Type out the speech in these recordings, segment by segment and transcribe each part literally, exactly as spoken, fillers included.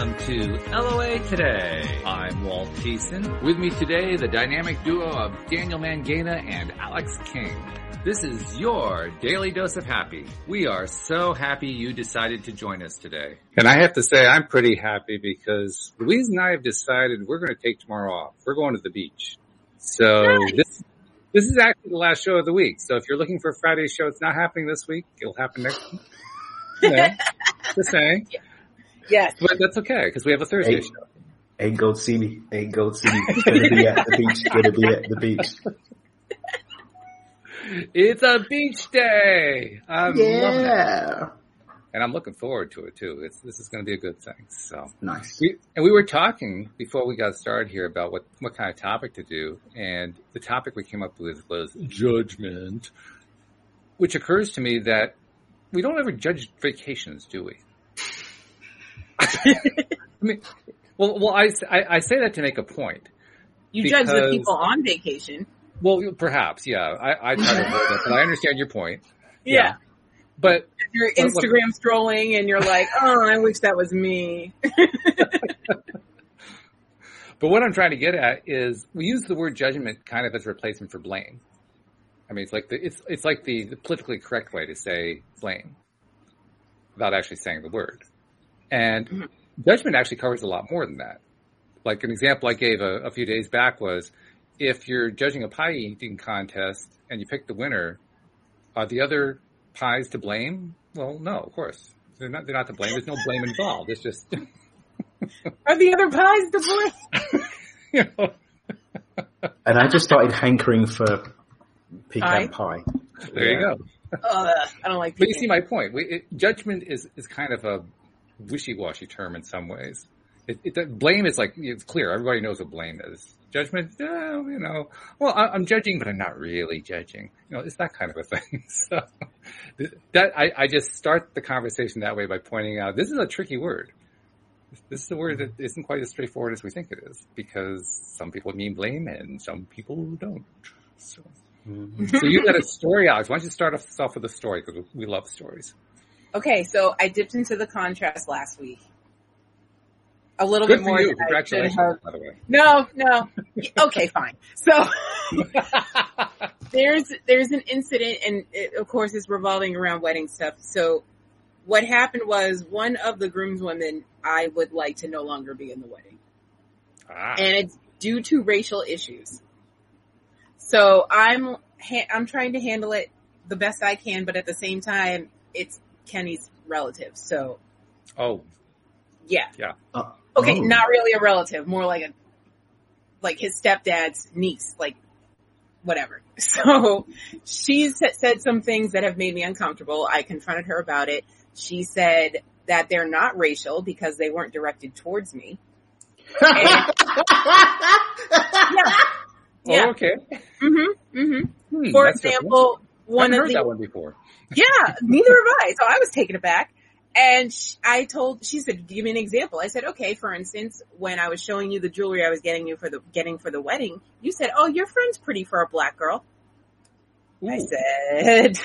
welcome to L O A Today. I'm Walt Thiessen. With me today, the dynamic duo of Daniel Mangena and Alex King. This is your Daily Dose of Happy. We are so happy you decided to join us today. And I have to say, I'm pretty happy because Louise and I have decided we're going to take tomorrow off. We're going to the beach. So nice. this this is actually the last show of the week. So if you're looking for Friday's show, it's not happening this week. It'll happen next week. You know, just saying. Yes. But that's okay, because we have a Thursday ain't, show. Ain't go see me. Ain't go see me. Gonna be at the beach. Gonna be at the beach. It's a beach day. I'm yeah. loving it. And I'm looking forward to it, too. It's, this is going to be a good thing. So nice. We, and we were talking before we got started here about what, what kind of topic to do. And the topic we came up with was judgment, which occurs to me that we don't ever judge vacations, do we? I mean, well, well, I, I, I say that to make a point. You because, judge the people on vacation. Well, perhaps, yeah. I, I try to avoid that, but I understand your point. Yeah. yeah. But if you're Instagram what, scrolling and you're like, oh, I wish that was me. But what I'm trying to get at is we use the word judgment kind of as a replacement for blame. I mean, it's like the, it's, it's like the, the politically correct way to say blame without actually saying the word. And mm-hmm. judgment actually covers a lot more than that. Like an example I gave a, a few days back was if you're judging a pie eating contest and you pick the winner, are the other pies to blame? Well, no, of course. They're not, they're not to blame. There's no blame involved. It's just... Are the other pies to blame? You know. And I just started hankering for pecan pie. pie. There yeah. you go. Uh, I don't like pecan. But you see my point. We, it, judgment is, is kind of a wishy-washy term in some ways. It, it, blame is like, it's clear. Everybody knows what blame is. Judgment, uh, you know, well, I, I'm judging, but I'm not really judging. You know, it's that kind of a thing. So that, I, I just start the conversation that way by pointing out, this is a tricky word. This is a word that isn't quite as straightforward as we think it is, because some people mean blame and some people don't. So, mm-hmm. So you got a story, Alex. Why don't you start us off with a story, because we love stories. Okay, so I dipped into the contrast last week. A little Good bit more. For you. Congratulations, have... by the way. No, no. Okay, fine. So there's there's an incident, and it, of course, it's revolving around wedding stuff. So what happened was one of the groomswomen I would like to no longer be in the wedding, ah. and it's due to racial issues. So I'm ha- I'm trying to handle it the best I can, but at the same time, it's Kenny's relative. So, oh, yeah, yeah. Uh, okay, oh. not really a relative, more like a like his stepdad's niece, like whatever. So she's said some things that have made me uncomfortable. I confronted her about it. She said that they're not racial because they weren't directed towards me. And, yeah. Oh, yeah. okay. Mm-hmm. Mm-hmm. Hmm, For example, one I've of heard the that one before. Yeah, neither have I. So I was taken aback. And she, I told, she said, give me an example. I said, okay, for instance, when I was showing you the jewelry I was getting you for the, getting for the wedding, you said, oh, your friend's pretty for a black girl. Ooh. I said,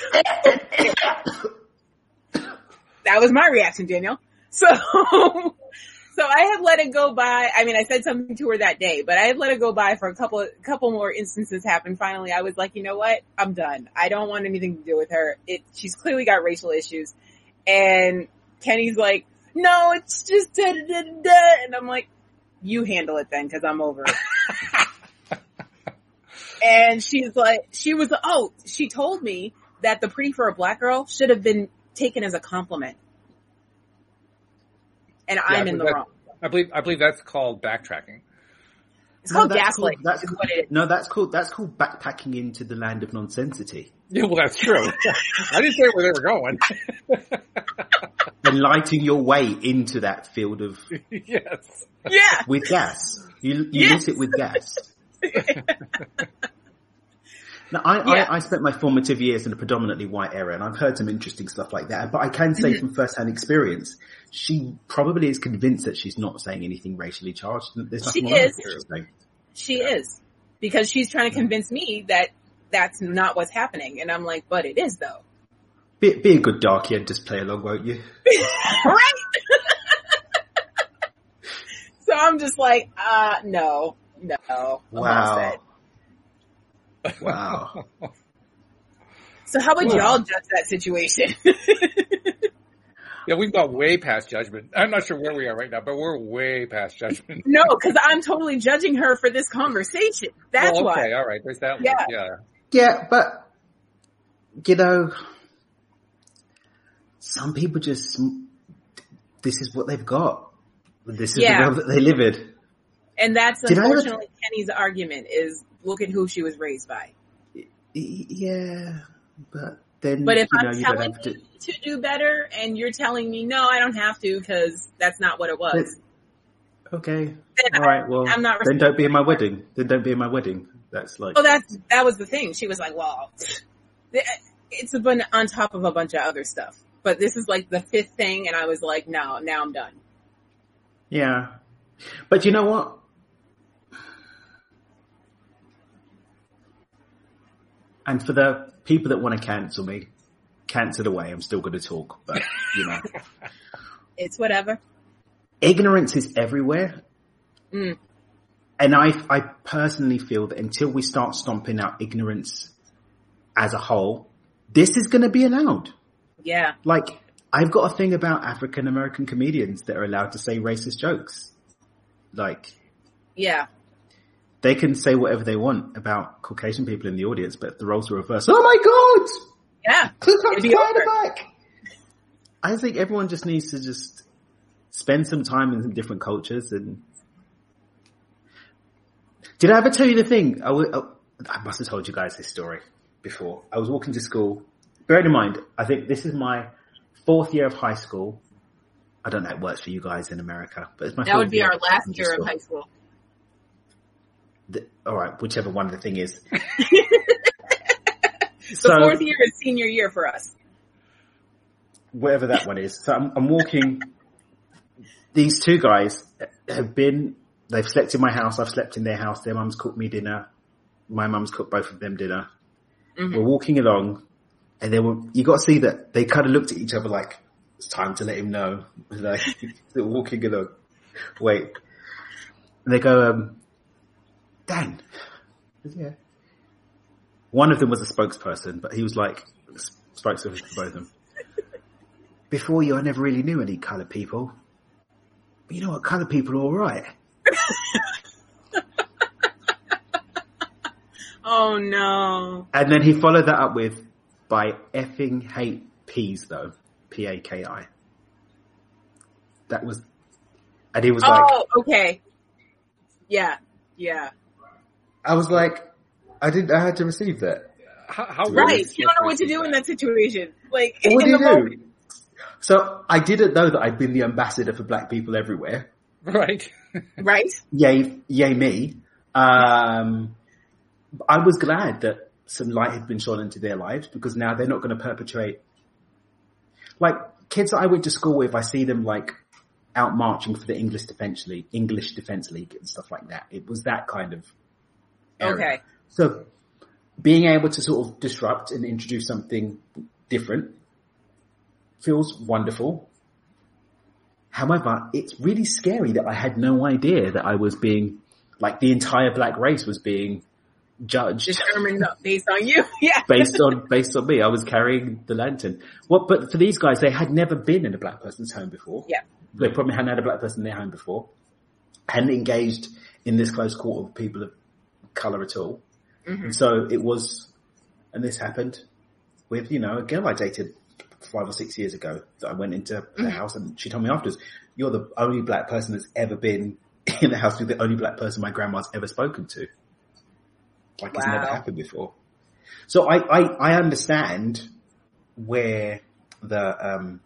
that was my reaction, Daniel. So, so I had let it go by. I mean, I said something to her that day, but I had let it go by for a couple, couple more instances happen. Finally, I was like, you know what? I'm done. I don't want anything to do with her. It, she's clearly got racial issues. And Kenny's like, no, it's just da da da da. And I'm like, you handle it then, cause I'm over it. And she's like, she was, oh, she told me that the pretty for a black girl should have been taken as a compliment. And yeah, I'm in the wrong. I believe, I believe that's called backtracking. It's called no, gaslighting. Called, that's called, no, that's called, that's called backpacking into the land of nonsensity. Yeah, well, that's true. I didn't say where they were going. And lighting your way into that field of... Yes. Yeah. With gas. You, you yes. lit it with gas. Now, I, yeah. I, I spent my formative years in a predominantly white area, and I've heard some interesting stuff like that. But I can say mm-hmm. from first-hand experience, she probably is convinced that she's not saying anything racially charged. There's nothing she wrong is. with her. She yeah. is. Because she's trying to convince me that that's not what's happening. And I'm like, but it is, though. Be, be a good darkie and just play along, won't you? Right? I'm just like, uh, no, no. Wow. Wow. So how would Wow. y'all judge that situation? Yeah, we've got way past judgment. I'm not sure where we are right now, but we're way past judgment. No, because I'm totally judging her for this conversation. That's well, okay, why. all right. There's that one. Yeah. Yeah. Yeah, but, you know, some people just, this is what they've got. This is Yeah. the world that they live in. And that's Did I ever- unfortunately Kenny's argument is look at who she was raised by. Y- Yeah, but then, But if you know, I'm you don't telling have to. you to do better and you're telling me, no, I don't have to because that's not what it was. Okay. Then All right. Well, I'm not then don't be in my wedding. Then don't be in my wedding. That's like. Oh, that's, that was the thing. She was like, well, it's a bun on top of a bunch of other stuff. But this is like the fifth thing and I was like, no, now I'm done. Yeah. But you know what? And for the people that want to cancel me, cancel away. I'm still going to talk, but you know, It's whatever. ignorance is everywhere. Mm. And I, I personally feel that until we start stomping out ignorance as a whole, this is going to be allowed. Yeah. Like, I've got a thing about African American comedians that are allowed to say racist jokes. Like, Yeah. they can say whatever they want about Caucasian people in the audience, but if the roles were reversed, oh my God! Yeah. Ku Klux It'd be Klan over. are back! I think everyone just needs to just spend some time in some different cultures. And did I ever tell you the thing? I, w- I must have told you guys this story before. I was walking to school. Bear in mind, I think this is my fourth year of high school. I don't know how it works for you guys in America, but it's my That fourth would be year our of last secondary year school. of high school. The, all right, whichever one the thing is. The So- fourth year is senior year for us. Whatever that one is. So I'm, I'm walking. These two guys have been, they've slept in my house. I've slept in their house. Their mum's cooked me dinner. My mum's cooked both of them dinner. Mm-hmm. We're walking along and they were, you got to see that they kind of looked at each other like, it's time to let him know. Like, they're walking along. Wait. And they go, um, Dan. Yeah. One of them was a spokesperson, but he was like, spokesperson for both of them. Before you, I never really knew any coloured people. But you know what? Coloured people are all right. Oh no. And then he followed that up with, by effing hate peas though. P A K I. That was, and he was like, Oh, okay. Yeah. Yeah. I was like, I didn't know how to receive that. How, how Right. is You don't know what to do in that situation. Like, What in do the you do? moment. So I didn't know that I'd been the ambassador for black people everywhere. Right. Right? Yay, yay me. Um, I was glad that some light had been shone into their lives because now they're not going to perpetrate. Like kids that I went to school with, I see them like out marching for the English Defence League, English Defence League and stuff like that. It was that kind of area. Okay. So being able to sort of disrupt and introduce something different feels wonderful. However, it's really scary that I had no idea that I was being, like the entire black race was being judged Determined based on you. Yeah. based on, based on me. I was carrying the lantern. Well, but for these guys, they had never been in a black person's home before. Yeah. They probably hadn't had a black person in their home before. Hadn't engaged in this close quarter with people of colour at all. Mm-hmm. And so it was, and this happened with, you know, a girl I dated five or six years ago that I went into her Mm-hmm. house and she told me afterwards, you're the only black person that's ever been in the house with the only black person my grandma's ever spoken to. Like it's never Wow. happened before. So I, I, I understand where the, um,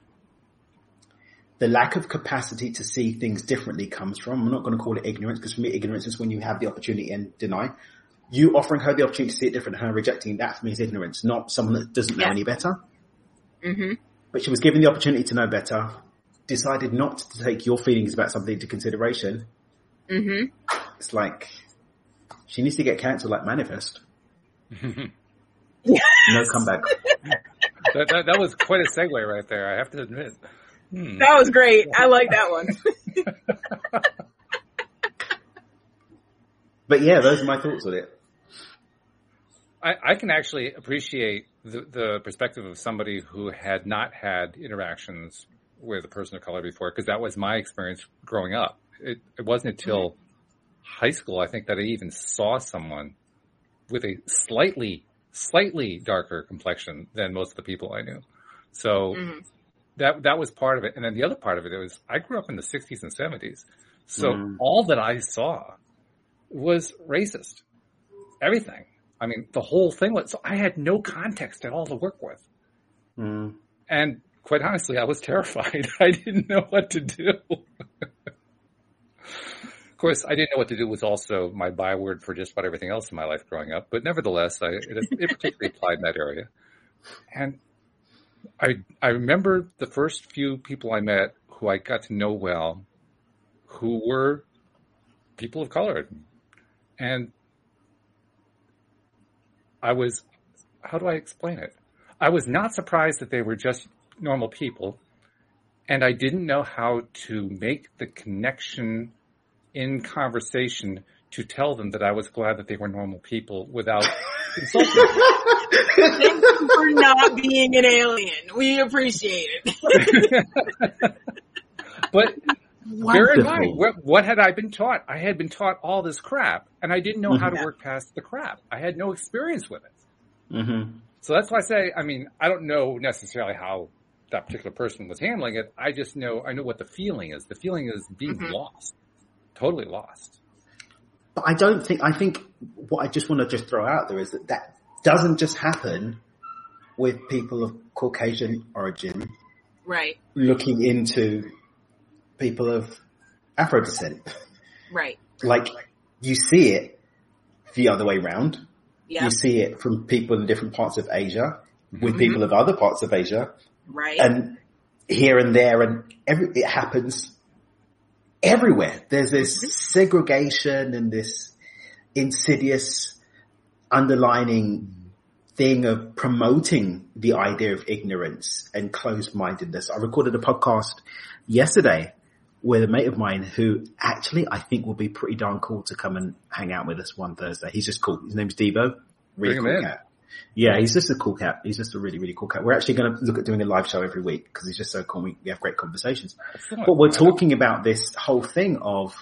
the lack of capacity to see things differently comes from. I'm not going to call it ignorance because for me, ignorance is when you have the opportunity and deny. You offering her the opportunity to see it different and her rejecting that for me is ignorance, not someone that doesn't know Yeah. any better. Mm-hmm. But she was given the opportunity to know better, decided not to take your feelings about something into consideration. Mm-hmm. It's like, she needs to get cancelled like Manifest. No comeback. that, that, that was quite a segue right there, I have to admit. Hmm. That was great. I like that one. But yeah, those are my thoughts on it. I, I can actually appreciate the, the perspective of somebody who had not had interactions with a person of color before, because that was my experience growing up. It, it wasn't until mm-hmm. high school, I think, that I even saw someone with a slightly, slightly darker complexion than most of the people I knew. So mm-hmm. that that was part of it. And then the other part of it was I grew up in the sixties and seventies. So mm. all that I saw was racist. Everything. I mean, the whole thing was, so I had no context at all to work with. Mm. And quite honestly, I was terrified. I didn't know what to do. Of course, I didn't know what to do was also my byword for just about everything else in my life growing up. But nevertheless, I, it, it particularly applied in that area. And I, I remember the first few people I met who I got to know well, who were people of color. And I was, how do I explain it? I was not surprised that they were just normal people, and I didn't know how to make the connection in conversation to tell them that I was glad that they were normal people without insulting them. Thank you for not being an alien. We appreciate it. But bear in mind, what, what had I been taught? I had been taught all this crap, and I didn't know mm-hmm. how to work past the crap. I had no experience with it. Mm-hmm. So that's why I say, I mean, I don't know necessarily how that particular person was handling it. I just know, I know what the feeling is. The feeling is being mm-hmm. lost, totally lost. But I don't think, I think what I just want to just throw out there is that that doesn't just happen with people of Caucasian origin. Right. Looking into people of Afro descent. Right. Like, you see it the other way round. Yeah. You see it from people in different parts of Asia with mm-hmm. people of other parts of Asia. Right. And here and there, and every, it happens everywhere. There's this mm-hmm. segregation and this insidious underlining thing of promoting the idea of ignorance and closed-mindedness. I recorded a podcast yesterday with a mate of mine who actually I think will be pretty darn cool to come and hang out with us one Thursday. He's just cool. His name's Debo. Really Bring cool cat. Yeah, he's just a cool cat. He's just a really, really cool cat. We're actually going to look at doing a live show every week because he's just so cool. We, we have great conversations. But we're talking about this whole thing of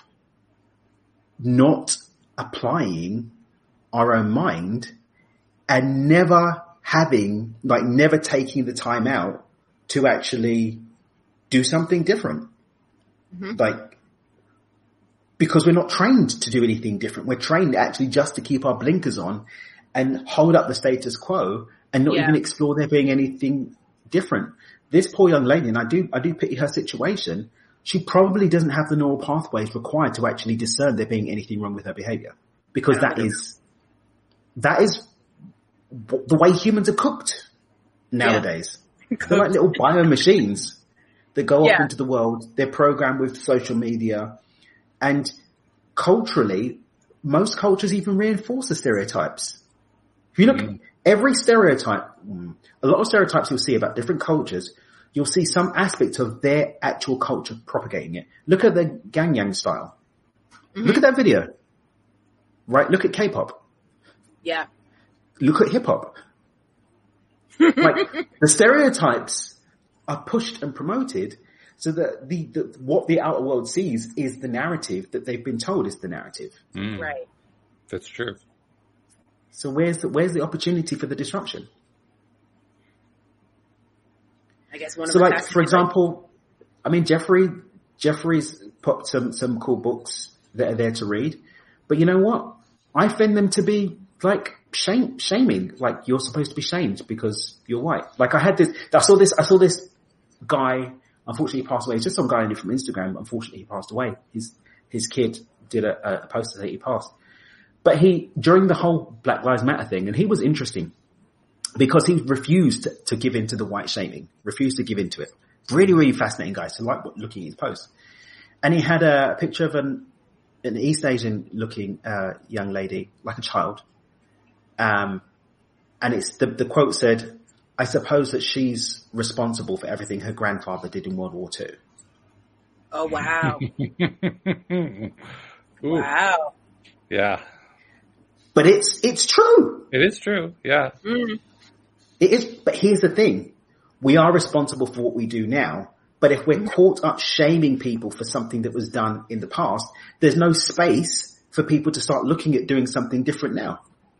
not applying our own mind and never having, like never taking the time out to actually do something different. Mm-hmm. Like, because we're not trained to do anything different. We're trained actually just to keep our blinkers on and hold up the status quo and not yeah. even explore there being anything different. This poor young lady, and I do, I do pity her situation, she probably doesn't have the neural pathways required to actually discern there being anything wrong with her behavior. Because that is, that is the way humans are cooked nowadays. Yeah. They're like little bio machines that go yeah. off into the world. They're programmed with social media, and culturally, most cultures even reinforce the stereotypes. If you look, mm. every stereotype, a lot of stereotypes you'll see about different cultures, you'll see some aspect of their actual culture propagating it. Look at the Gangnam style. Mm-hmm. Look at that video. Right? Look at K-pop. Yeah. Look at hip-hop. Like, the stereotypes are pushed and promoted so that the, the what the outer world sees is the narrative that they've been told is the narrative. Mm. Right. That's true. So where's the, where's the opportunity for the disruption? I guess one of so the like, for example, I mean, Jeffrey, Jeffrey's put some, some cool books that are there to read, but you know what? I find them to be like shame, shaming, like you're supposed to be shamed because you're white. Like I had this, I saw this, I saw this guy, unfortunately he passed away. It's just some guy I knew from Instagram. Unfortunately he passed away. His, his kid did a, a post to say he passed. But he, during the whole Black Lives Matter thing, and he was interesting because he refused to, to give in to the white shaming, refused to give in to it. Really, really fascinating guy. So like looking at his post. And he had a picture of an, an East Asian looking, uh, young lady, like a child. Um, and it's, the, the quote said, I suppose that she's responsible for everything her grandfather did in World War Two. Oh, wow. Wow. Yeah. But it's, it's true. It is true. Yeah. Mm. It is. But here's the thing. We are responsible for what we do now. But if we're caught up shaming people for something that was done in the past, there's no space for people to start looking at doing something different now.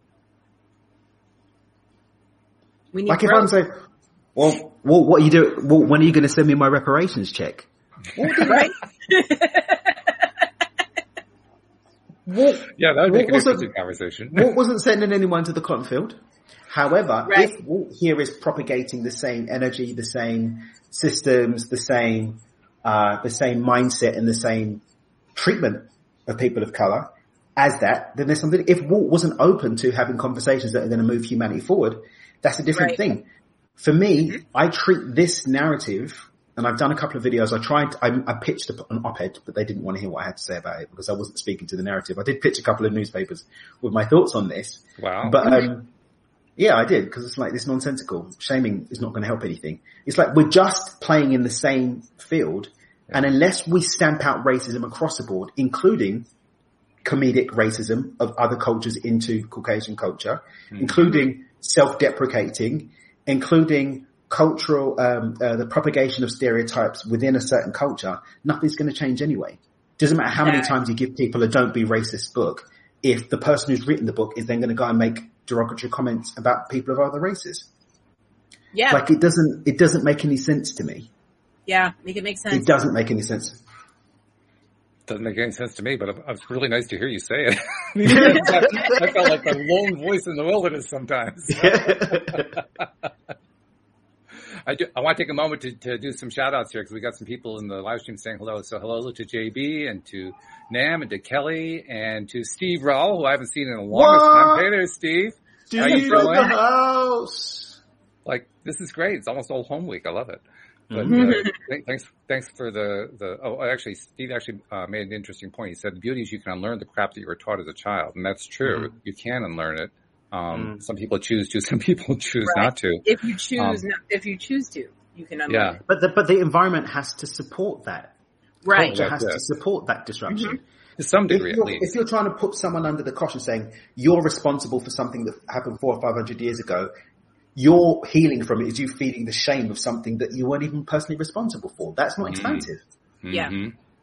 We need like if growth. I'm saying, well, well, what are you doing? Well, when are you going to send me my reparations check? Right? What, Yeah, that would make what an interesting wasn't, conversation. what wasn't sending anyone to the cotton field? However, Right. if Walt here is propagating the same energy, the same systems, the same, uh, the same mindset and the same treatment of people of color as that, then there's something, if Walt wasn't open to having conversations that are going to move humanity forward, that's a different Right. thing. For me, Mm-hmm. I treat this narrative, and I've done a couple of videos. I tried, I, I pitched an op-ed, but they didn't want to hear what I had to say about it because I wasn't speaking to the narrative. I did pitch a couple of newspapers with my thoughts on this. Wow. But, um, yeah, I did, because it's like this nonsensical. Shaming is not going to help anything. It's like we're just playing in the same field, and unless we stamp out racism across the board, including comedic racism of other cultures into Caucasian culture, mm-hmm. including self-deprecating, including cultural, um, uh, the propagation of stereotypes within a certain culture, nothing's going to change anyway. Doesn't matter how many times you give people a "Don't Be Racist" book, if the person who's written the book is then going to go and make derogatory comments about people of other races. Yeah. Like it doesn't, it doesn't make any sense to me. Yeah, make it make sense. It doesn't make any sense. Doesn't make any sense to me, but it's really nice to hear you say it. I felt like the lone voice in the wilderness sometimes. I, do, I want to take a moment to, to do some shout outs here because we got some people in the live stream saying hello. So hello to J B and to Nam and to Kelly and to Steve Rawl, who I haven't seen in a long time. Hey there, Steve. Steve How you in doing? the house. Like, this is great. It's almost old home week. I love it. But Mm-hmm. uh, th- thanks, thanks for the, the, oh, actually, Steve actually uh, made an interesting point. He said the beauty is you can unlearn the crap that you were taught as a child. And that's true. Mm-hmm. You can unlearn it. Um, mm. Some people choose to, some people choose right. not to. If you choose, um, not, if you choose to, you can unlearn yeah. it. But the, but the environment has to support that. Right. Culture has to support that disruption. Mm-hmm. To some degree, at least. If you're trying to put someone under the cosh and saying you're responsible for something that happened four or five hundred years ago, your healing from it is you feeling the shame of something that you weren't even personally responsible for. That's not expansive. Mm-hmm. Yeah.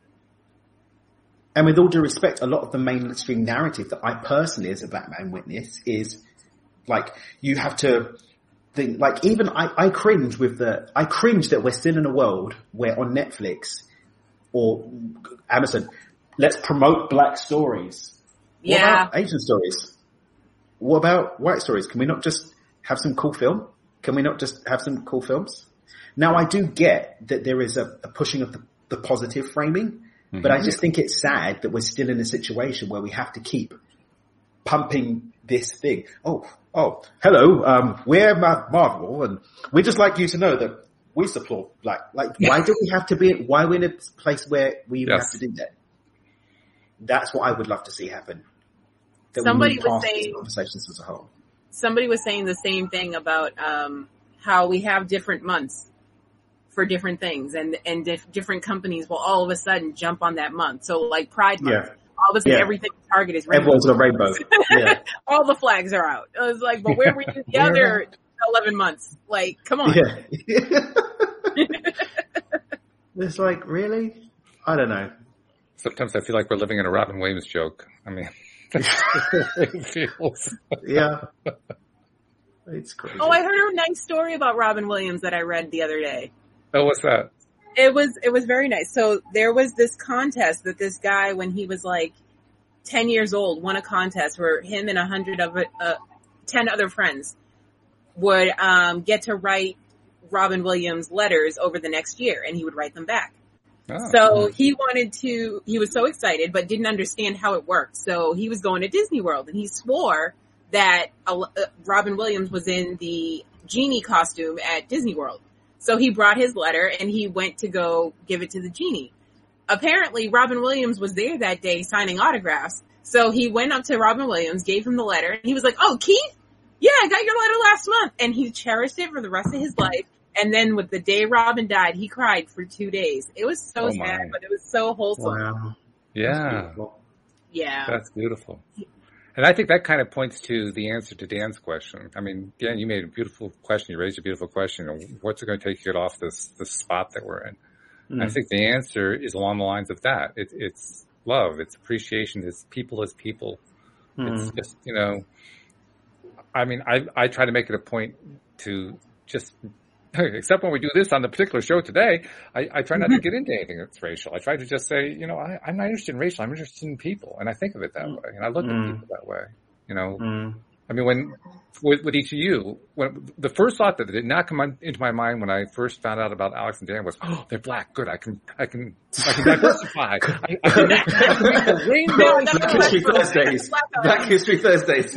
And with all due respect, a lot of the mainstream narrative that I personally, as a black man, witness is like you have to think. Like even I, I cringe with the. I cringe that we're still in a world where on Netflix or Amazon, let's promote black stories. What Yeah. about Asian stories? What about white stories? Can we not just have some cool film? Can we not just have some cool films? Now, I do get that there is a, a pushing of the, the positive framing, mm-hmm. but I just think it's sad that we're still in a situation where we have to keep pumping this thing. Oh, oh, hello, um, we're Marvel, and we'd just like you to know that we support black. Like, why do we have to be? Why are we in a place where we even yes. have to do that? That's what I would love to see happen. That Somebody we move was past these saying conversations as a whole. Somebody was saying the same thing about um, how we have different months for different things, and and dif- different companies will all of a sudden jump on that month. So, like Pride Month, Yeah. all of a sudden Yeah. everything Target is rainbow. Everyone's got a rainbow. Yeah. All the flags are out. I was like, but where were you the Yeah. other eleven months? Like, come on. Yeah. It's like, really? I don't know. Sometimes I feel like we're living in a Robin Williams joke. I mean, it feels. Yeah. It's crazy. Oh, I heard a nice story about Robin Williams that I read the other day. Oh, what's that? It was, it was very nice. So there was this contest that this guy, when he was like ten years old, won a contest where him and a hundred of, uh, ten other friends would, um, get to write Robin Williams letters over the next year, and he would write them back. Oh. So he wanted to, he was so excited, but didn't understand how it worked. So he was going to Disney World, and he swore that uh, Robin Williams was in the genie costume at Disney World. So he brought his letter and he went to go give it to the genie. Apparently Robin Williams was there that day signing autographs. So he went up to Robin Williams, gave him the letter, and he was like, "Oh, Keith? Yeah, I got your letter last month." And he cherished it for the rest of his life. And then with the day Robin died, he cried for two days. It was so Oh, sad, my. but it was so wholesome. Wow. Yeah, Yeah. that's beautiful. And I think that kind of points to the answer to Dan's question. I mean, Dan, you made a beautiful question. You raised a beautiful question. What's it going to take to get off this, this spot that we're in? Mm. I think the answer is along the lines of that. It, it's love. It's appreciation. It's people as people. Mm. It's just, you know, I mean, I, I try to make it a point to just, except when we do this on the particular show today, I, I try not to get into anything that's racial. I try to just say, you know, I, I'm not interested in racial. I'm interested in people. And I think of it that way. And I look mm. at people that way, you know. Mm. I mean, when, with, with each of you, when the first thought that did not come on, into my mind when I first found out about Alex and Dan was, oh, they're black. Good. I can, I can, I can diversify. I, I can, I can make the rainbow. Black History Thursdays. Black History Thursdays.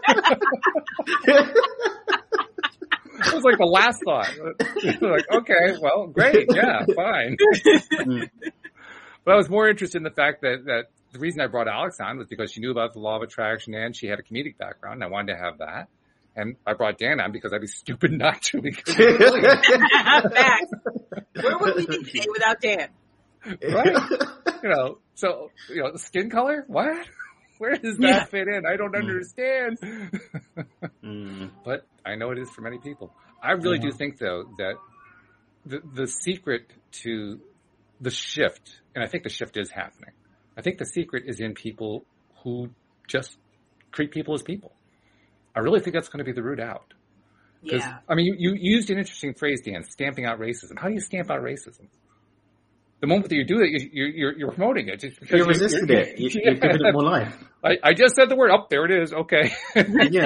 It was like the last thought. Like, okay, well, great. Yeah, fine. But I was more interested in the fact that, that the reason I brought Alex on was because she knew about the law of attraction and she had a comedic background and I wanted to have that. And I brought Dan on because I'd be stupid not to. Because Facts. Where would we be today without Dan? Right. You know, so, you know, skin color? What? Where does that yeah. fit in? I don't understand. mm. But I know it is for many people. I really yeah. do think, though, that the the secret to the shift, and I think the shift is happening, I think the secret is in people who just treat people as people. I really think that's going to be the route out. Yeah. I mean, you, you used an interesting phrase, Dan, stamping out racism. How do you stamp out racism? The moment that you do it, you're, you're, you're promoting it. Just because you're resisting you're, it. You, yeah. You're giving it more life. I, I just said the word. Oh, there it is. Okay. Yeah.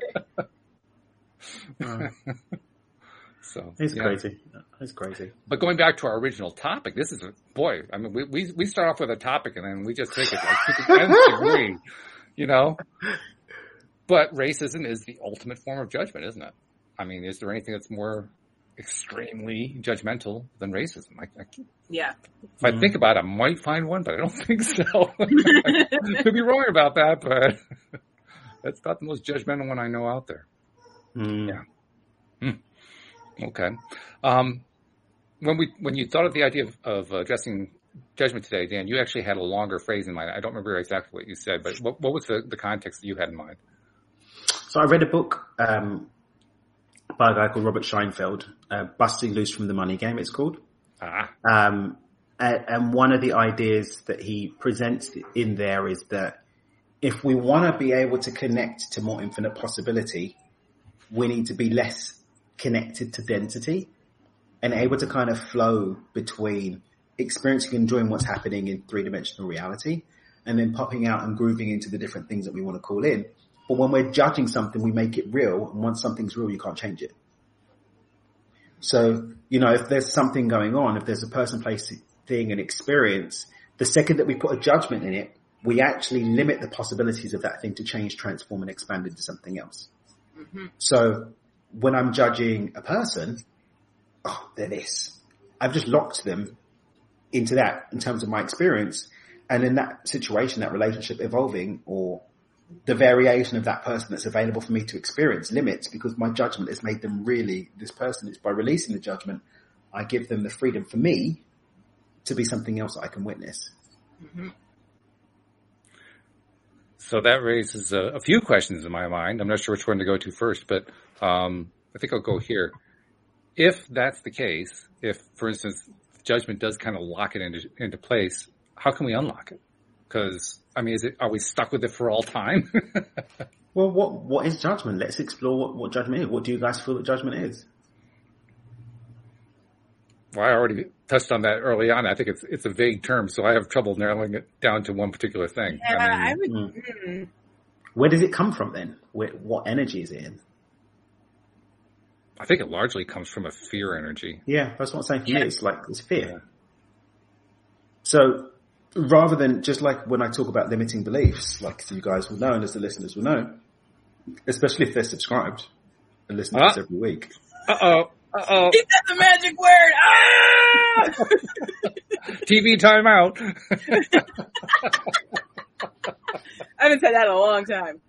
uh, so it's yeah. crazy. It's crazy. But going back to our original topic, this is a boy. I mean, we we, we start off with a topic and then we just take it like to the nth degree, you know. But racism is the ultimate form of judgment, isn't it? I mean, is there anything that's more extremely judgmental than racism? I, I yeah. If I mm. think about it, I might find one, but I don't think so. I could be wrong about that, but that's not the most judgmental one I know out there. Mm. Yeah. Mm. Okay. Um, when we when you thought of the idea of, of addressing judgment today, Dan, you actually had a longer phrase in mind. I don't remember exactly what you said, but what, what was the, the context that you had in mind? So I read a book um, by a guy called Robert Scheinfeld, uh, Busting Loose from the Money Game, it's called. Ah. Um, and, and one of the ideas that he presents in there is that if we want to be able to connect to more infinite possibility, we need to be less connected to density and able to kind of flow between experiencing and enjoying what's happening in three-dimensional reality and then popping out and grooving into the different things that we want to call in. But when we're judging something, we make it real. And once something's real, you can't change it. So, you know, if there's something going on, if there's a person, place, thing, and experience, the second that we put a judgment in it, we actually limit the possibilities of that thing to change, transform, and expand into something else. Mm-hmm. So when I'm judging a person, oh, they're this. I've just locked them into that in terms of my experience. And in that situation, that relationship evolving or the variation of that person that's available for me to experience limits because my judgment has made them really this person. It's by releasing the judgment, I give them the freedom for me to be something else that I can witness. Mm-hmm. So that raises a, a few questions in my mind. I'm not sure which one to go to first, but um, I think I'll go here. If that's the case, if, for instance, judgment does kind of lock it into, into place, how can we unlock it? Because, I mean, is it, are we stuck with it for all time? Well, what what is judgment? Let's explore what, what judgment is. What do you guys feel that judgment is? Well, I already touched on that early on. I think it's it's a vague term, so I have trouble narrowing it down to one particular thing. Yeah, I, mean, I would. Mm. Mm. Where does it come from then? Where, what energy is it in? I think it largely comes from a fear energy. Yeah, that's what I'm saying. For yeah. me, it's like it's fear. Yeah. So rather than just like when I talk about limiting beliefs, like so you guys will know and as the listeners will know, especially if they're subscribed and listen to uh, this every week. Uh-oh. Uh-oh. He said the magic word. Ah! T V timeout. I haven't said that in a long time.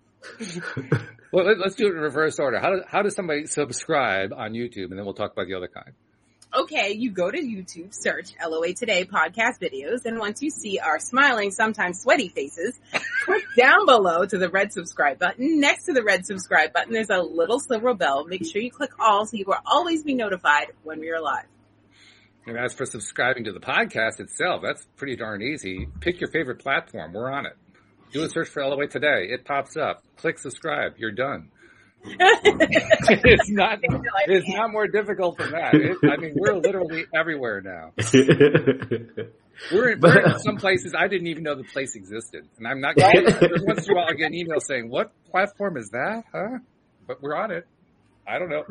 Well, let's do it in reverse order. How does, how does somebody subscribe on YouTube? And then we'll talk about the other kind. Okay, you go to YouTube, search L O A Today podcast videos, and once you see our smiling, sometimes sweaty faces, click down below to the red subscribe button. Next to the red subscribe button, there's a little silver bell. Make sure you click all so you will always be notified when we are live. And as for subscribing to the podcast itself, that's pretty darn easy. Pick your favorite platform. We're on it. Do a search for L O A Today. It pops up. Click subscribe. You're done. it's not it's not more difficult than that. It, I mean, we're literally everywhere now. We're in, we're in some places I didn't even know the place existed, and I'm not. Right? Once in a while, I get an email saying, "What platform is that?" Huh? But we're on it. I don't know.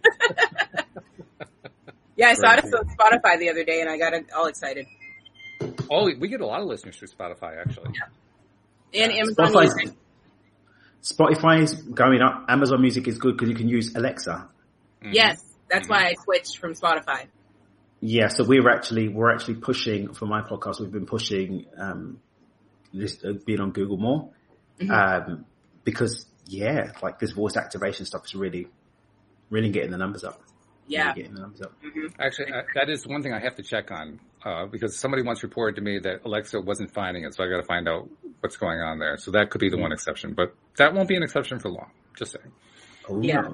Yeah, I saw it on Spotify the other day, and I got all excited. Oh, we get a lot of listeners through Spotify, actually. Yeah. And yeah. Amazon Spotify's, Music. Spotify is going up. Amazon Music is good because you can use Alexa. Mm-hmm. Yes, that's mm-hmm. why I switched from Spotify. Yeah, so we were actually we're actually pushing for my podcast. We've been pushing um, this uh, being on Google more mm-hmm. um, because yeah, like this voice activation stuff is really, really getting the numbers up. Yeah, really getting the numbers up. Mm-hmm. Actually, uh, that is one thing I have to check on uh, because somebody once reported to me that Alexa wasn't finding it, so I got to find out what's going on there. So that could be the one exception, but that won't be an exception for long. Just saying. Oh, yeah.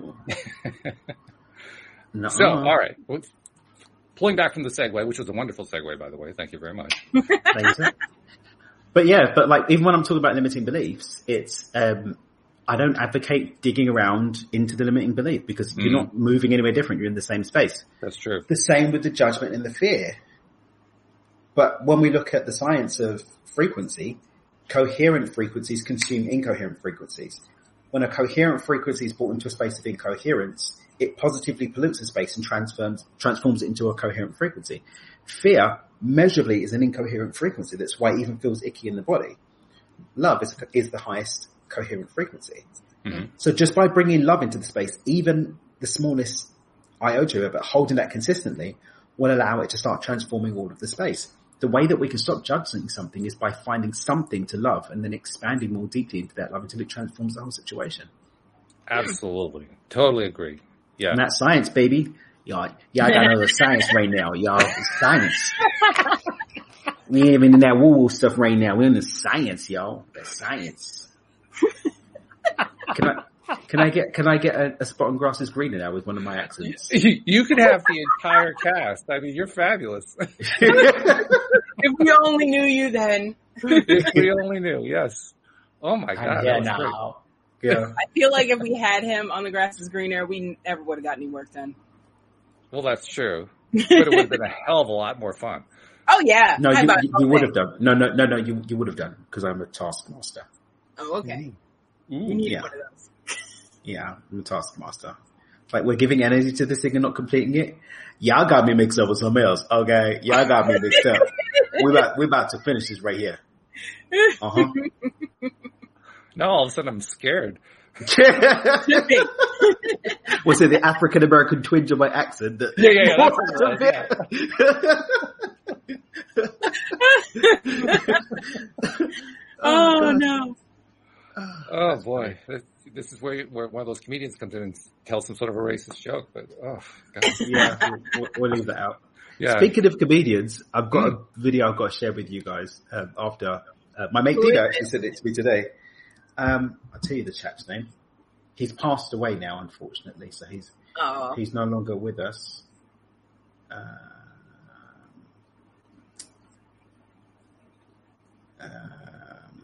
No. So, all right. Well, pulling back from the segue, which was a wonderful segue, by the way. Thank you very much. Thank you. But yeah, but like even when I'm talking about limiting beliefs, it's um, I don't advocate digging around into the limiting belief because mm. you're not moving anywhere different. You're in the same space. That's true. The same with the judgment and the fear. But when we look at the science of frequency, coherent frequencies consume incoherent frequencies. When a coherent frequency is brought into a space of incoherence, it positively pollutes the space and transforms transforms it into a coherent frequency. Fear, measurably, is an incoherent frequency. That's why it even feels icky in the body. Love is, is the highest coherent frequency. Mm-hmm. So just by bringing love into the space, even the smallest iota of it, holding that consistently, will allow it to start transforming all of the space. The way that we can stop judging something is by finding something to love and then expanding more deeply into that love until it transforms the whole situation. Absolutely. Totally agree. Yeah. And that's science, baby. Y'all, y'all gotta know the science right now, y'all. It's science. We ain't even in that woo-woo stuff right now. We're in the science, y'all. The science. Can I, can I get, can I get a, a spot on grass is greener now with one of my accents? You, you could have the entire cast. I mean, you're fabulous. If we only knew you then. If we only knew, yes. Oh my God. Yeah, now. Yeah. I feel like if we had him on the grass is greener, we never would have got any work done. Well, that's true. But it would have been a hell of a lot more fun. Oh yeah. No, you, you, you would have done. No, no, no, no, you, you would have done because I'm a taskmaster. Oh, okay. Mm. We need yeah. one of those. Yeah, I'm a taskmaster. Like we're giving energy to this thing and not completing it. Y'all got me mixed up with something else. Okay. Y'all got me mixed up. We're about, we're about to finish this right here. Uh-huh. No, all of a sudden I'm scared. Was it the African American twinge of my accent? That yeah, yeah, yeah. That's what it was, yeah. Oh, oh no. Oh boy. This is where, where one of those comedians comes in and tells some sort of a racist joke, but oh God. Yeah, we'll, we'll leave that out. Yeah. Speaking of comedians, I've got mm. a video I've got to share with you guys um, after uh, my mate Dino actually sent it to me today. Um, I'll tell you the chap's name. He's passed away now, unfortunately, so he's oh. he's no longer with us. Uh, um,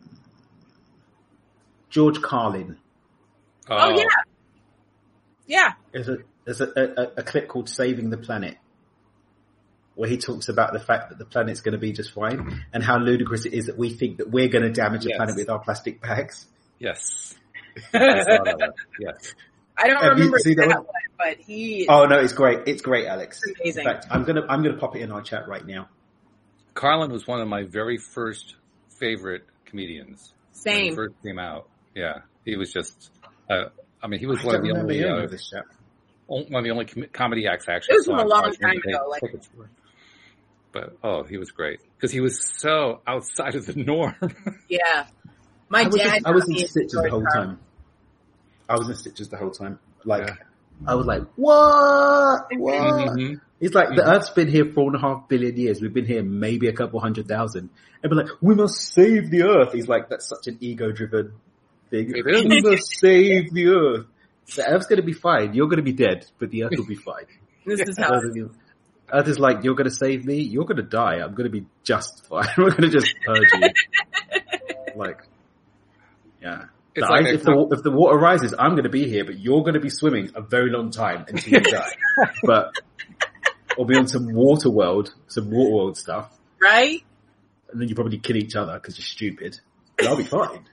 George Carlin. Oh, oh yeah, yeah. There's a there's a, a, a clip called "Saving the Planet," where he talks about the fact that the planet's going to be just fine and how ludicrous it is that we think that we're going to damage the yes. planet with our plastic bags. Yes. Yes. I don't Have remember that, that one? one, but he. Oh no, it's great. It's great, Alex. It's amazing. In fact, I'm gonna I'm gonna pop it in our chat right now. Carlin was one of my very first favorite comedians. Same. When he first came out. Yeah, he was just. Uh, I mean, he was I one of the only. Uh, this chat. One of the only com- comedy acts I actually it was saw. a long time ago. Like. But oh, he was great because he was so outside of the norm. Yeah, my I was dad. In, I was in stitches the whole time. I was in stitches the whole time. Like, yeah. I was like, what? What? Mm-hmm. He's like, the Earth's been here four and a half billion years. We've been here maybe a couple hundred thousand. And we're like, we must save the Earth. He's like, that's such an ego-driven thing. We must save the Earth. The Earth's going to be fine. You're going to be dead, but the Earth will be fine. This is how. Earth is like, you're going to save me. You're going to die. I'm going to be just fine. We're going to just purge you. Like, yeah. It's like I, if the if the water rises, I'm going to be here, but you're going to be swimming a very long time until you die. But or be on some water world, some water world stuff, right? And then you probably kill each other because you're stupid. But I'll be fine.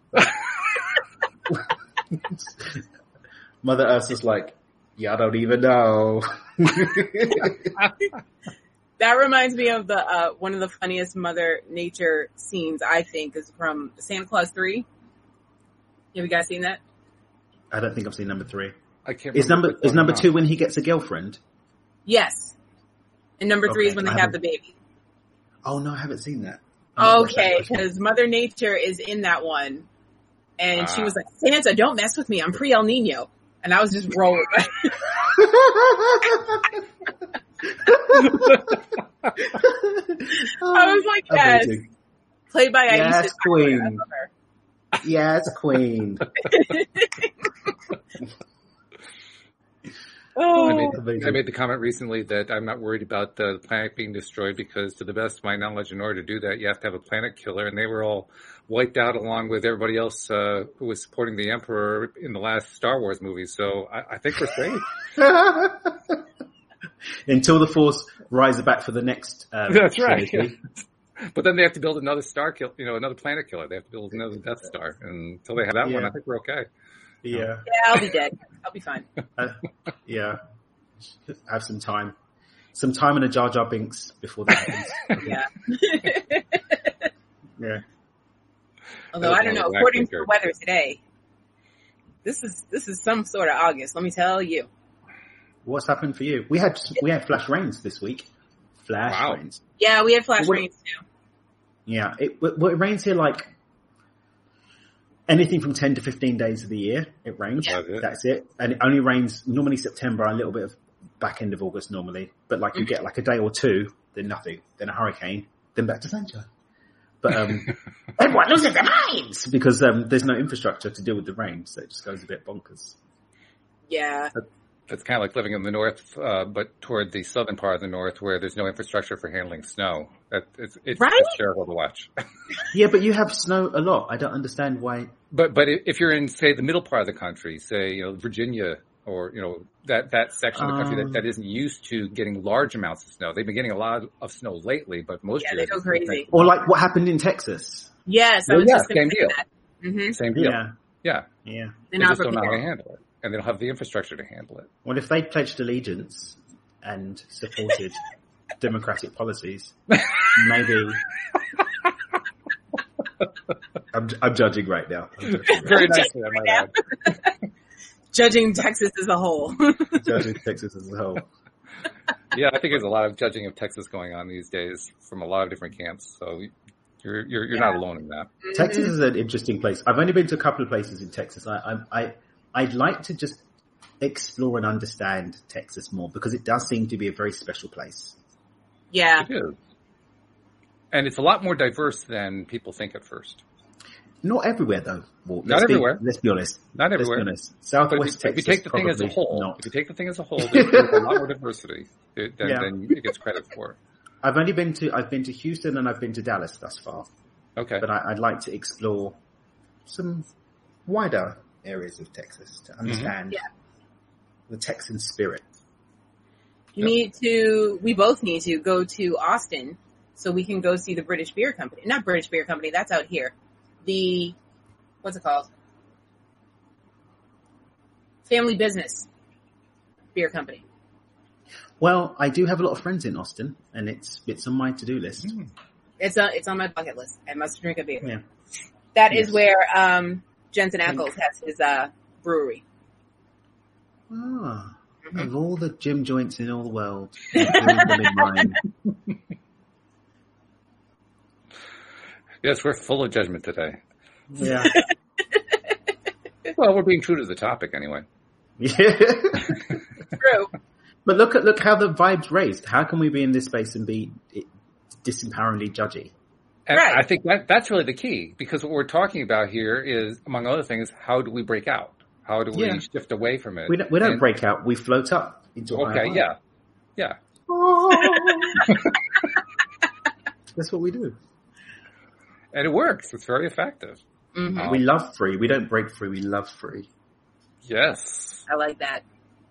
Mother Earth's just like, yeah, I don't even know. That reminds me of the uh one of the funniest Mother Nature scenes, I think, is from Santa Claus three. Have you guys seen that? I don't think I've seen number three. I can't. Is number is number two when he gets a girlfriend? Yes. And number three Okay, is when they I have the haven't- baby. Oh no, I haven't seen that. Oh, Okay, okay. because Mother Nature is in that one. And she Ah. was like, Santa, don't mess with me. I'm pre-El Nino. And I was just rolling. I was like, yes. Amazing. Played by Aisha. Yes, queen. I love her. Yes, queen. Oh, I made, Amazing. I made the comment recently that I'm not worried about the planet being destroyed because, to the best of my knowledge, in order to do that, you have to have a planet killer, and they were all wiped out along with everybody else uh, who was supporting the Emperor in the last Star Wars movie. So I, I think we're safe. Until the Force rises back for the next. Um, That's right. trilogy. But then they have to build another star kill, you know, another planet killer. They have to build another Death Star, and until they have that one, Yeah. I think we're okay. Yeah, yeah, I'll be dead. I'll be fine. uh, yeah. Have some time, some time in a Jar Jar Binks before that happens. Yeah. Yeah. Although I don't know, Exactly. according to the weather today, this is this is some sort of August. Let me tell you. What's happened for you? We had we had flash rains this week. Flash Wow. rains. Yeah, we had flash What- rains too. Yeah, it, well, it rains here like anything from ten to fifteen days of the year. It rains. That's it. That's it. And it only rains normally September, a little bit of back end of August normally. But like you get like a day or two, then nothing, then a hurricane, then back to sunshine. But um, everyone loses their minds because um, there's no infrastructure to deal with the rain, so it just goes a bit bonkers. Yeah. It's kind of like living in the north, uh, but toward the southern part of the north where there's no infrastructure for handling snow. That, it's, it's, Right? it's terrible to watch. Yeah, but you have snow a lot. I don't understand why. But but if you're in, say, the middle part of the country, say, you know, Virginia or, you know, that, that section of the country Um. that, that isn't used to getting large amounts of snow. They've been getting a lot of snow lately, but most Yeah, years they go it's- crazy. Or like what happened in Texas. Yes, I Well, was yeah, just going same to say deal. that. Mm-hmm. Same deal. Yeah. Yeah, yeah. They're They not just don't know how to prepared. handle it. And they don't have the infrastructure to handle it. Well, if they pledged allegiance and supported democratic policies, maybe. I'm, I'm judging right now. I'm judging, right Very nicely, I might add. Judging Texas as a whole. judging Texas as a whole. Yeah, I think there's a lot of judging of Texas going on these days from a lot of different camps. So you're you're, you're not Yeah. alone in that. Texas is an interesting place. I've only been to a couple of places in Texas. I, I, I I'd like to just explore and understand Texas more because it does seem to be a very special place. Yeah. It is. And it's a lot more diverse than people think at first. Not everywhere though. Well, Not let's be- everywhere. Let's be honest. Not Let's everywhere. be honest. But if, Southwest you, if you Texas take the thing as a probably whole, not. if you take the thing as a whole, there's, there's a lot more diversity than, Yeah. than it gets credit for. I've only been to I've been to Houston and I've been to Dallas thus far, Okay. but I, I'd like to explore some wider areas of Texas to understand Yeah. the Texan spirit. You need to, we both need to go to Austin so we can go see the British Beer Company. Not British Beer Company, that's out here. The, what's it called? Family Business Beer Company. Well, I do have a lot of friends in Austin, and it's it's on my to-do list. Mm. It's on, it's on my bucket list. I must drink a beer. Yeah. That is Yes. where, um, Jensen Ackles has his, uh, brewery. Ah, Mm-hmm. of all the gym joints in all the world, you brewed them in mine. Yes, we're full of judgment today. Yeah. Well, we're being true to the topic anyway. Yeah. True. But look at, look how the vibe's raised. How can we be in this space and be disempoweringly judgy? And right. I think that that's really the key, because what we're talking about here is, among other things, how do we break out? How do we Yeah. shift away from it? We don't, we don't And- break out. We float up into a higher Okay, high. yeah. Yeah. That's what we do. And it works. It's very effective. Mm-hmm. Um, We love free. We don't break free. We love free. Yes. I like that.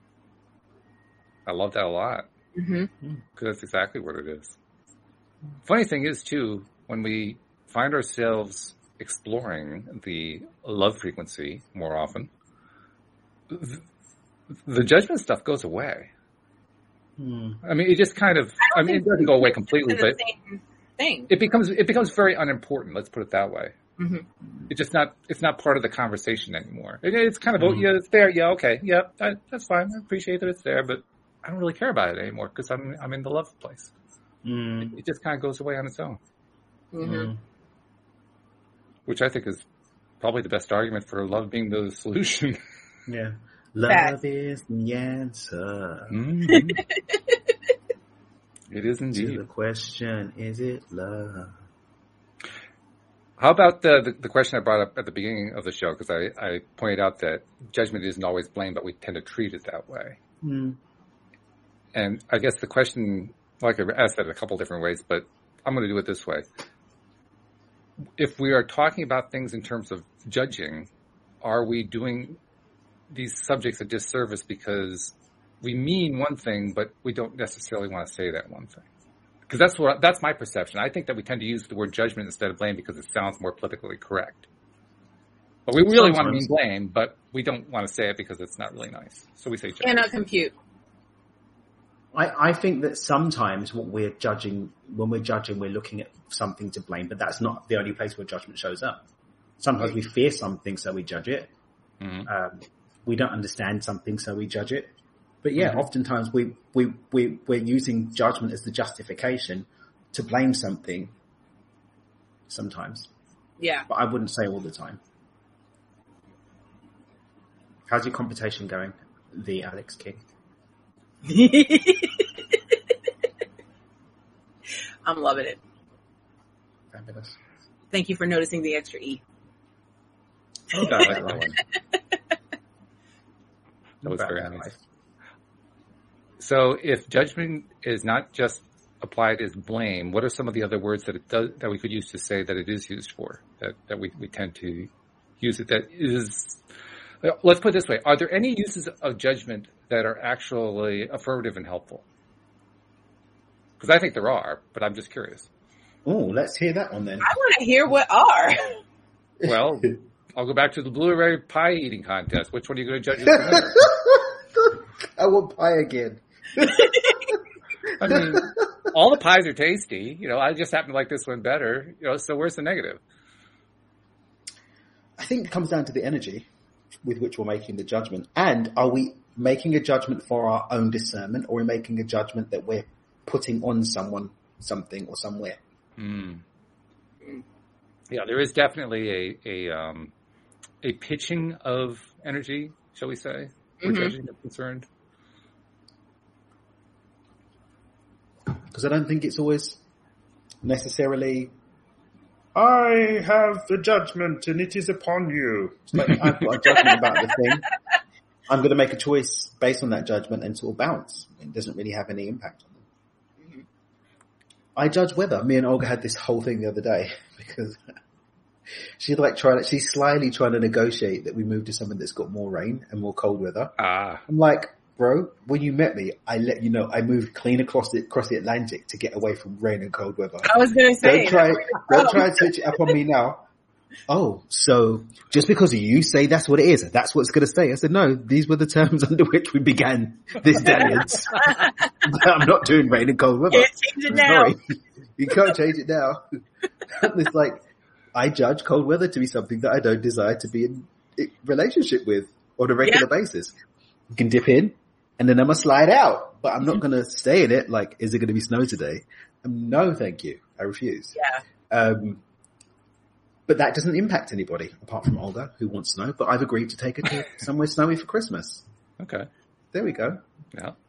I love that a lot, Mm-hmm. because that's exactly what it is. Funny thing is, too, when we find ourselves exploring the love frequency more often, th- the judgment stuff goes away. Hmm. I mean, it just kind of, I, don't mean, it think doesn't go away completely, It's but the same thing. it becomes, it becomes very unimportant. Let's put it that way. Mm-hmm. It's just not, it's not part of the conversation anymore. It, it's kind of, oh, Mhm. yeah, it's there. Yeah. Okay. Yeah. I, that's fine. I appreciate that it's there, but I don't really care about it anymore, because I'm, I'm in the love place. Mm. It just kind of goes away on its own, Mm-hmm. Mm. which I think is probably the best argument for love being the solution. Yeah. Love Facts. is the answer Mhm. It is to the indeed. question, is it love? How about the, the, the question I brought up at the beginning of the show? Because I, I pointed out that judgment isn't always blame, but we tend to treat it that way. Mm. And I guess the question, like I asked that a couple different ways, but I'm going to do it this way. If we are talking about things in terms of judging, are we doing these subjects a disservice because we mean one thing, but we don't necessarily want to say that one thing? Because that's what, that's my perception. I think that we tend to use the word judgment instead of blame because it sounds more politically correct. But we really want to mean Sometimes. blame, but we don't want to say it because it's not really nice. So we say judgment. Cannot compute. I, I think that sometimes what we're judging, when we're judging, we're looking at something to blame, but that's not the only place where judgment shows up. Sometimes we fear something, so we judge it. Mhm. Um, we don't understand something, so we judge it. But yeah, Mhm. oftentimes we, we, we, we're using judgment as the justification to blame something sometimes, Yeah. but I wouldn't say all the time. How's your computation going, the Alex King? I'm loving it. Fabulous. Thank you for noticing the extra E. Oh, I like that one. That was About very that nice. life. So if judgment is not just applied as blame, what are some of the other words that it does, that we could use to say that it is used for, that, that we, we tend to use it, that is, let's put it this way. Are there any uses of judgment that are actually affirmative and helpful? Because I think there are, but I'm just curious. Oh, let's hear that one then. I want to hear what are. Well, I'll go back to the blueberry pie eating contest. Which one are you going to judge as the winner? I want pie again. I mean, all the pies are tasty. You know, I just happen to like this one better. You know, so where's the negative? I think it comes down to the energy with which we're making the judgment. And are we making a judgment for our own discernment, or are we making a judgment that we're putting on someone, something, or somewhere? Hmm. Yeah, there is definitely a a um, a pitching of energy, shall we say, where Mhm. judging is concerned. Because I don't think it's always necessarily, I have the judgment and it is upon you. It's like, I've got a judgment about the thing. I'm going to make a choice based on that judgment and sort of bounce. It doesn't really have any impact on them. I judge weather. Me and Olga had this whole thing the other day because she's like trying, she's slyly trying to negotiate that we move to something that's got more rain and more cold weather. Ah, I'm like, bro, when you met me, I let you know I moved clean across the, across the Atlantic to get away from rain and cold weather. I was going to say. Don't try, don't try and switch it up on me now. Oh, so just because of you say that's what it is, that's what it's going to stay. I said, no, these were the terms under which we began this dalliance. I'm not doing rain and cold weather. Can't change it now. Sorry. You can't change it now. It's like, I judge cold weather to be something that I don't desire to be in a relationship with on a regular Yeah. basis. You can dip in and then I'm going to slide out, but I'm not going to stay in it. Like, is it going to be snow today? Um, no, thank you. I refuse. Yeah. Um, but that doesn't impact anybody apart from Olga, who wants snow, but I've agreed to take her to somewhere snowy for Christmas. okay. There we go. Yeah.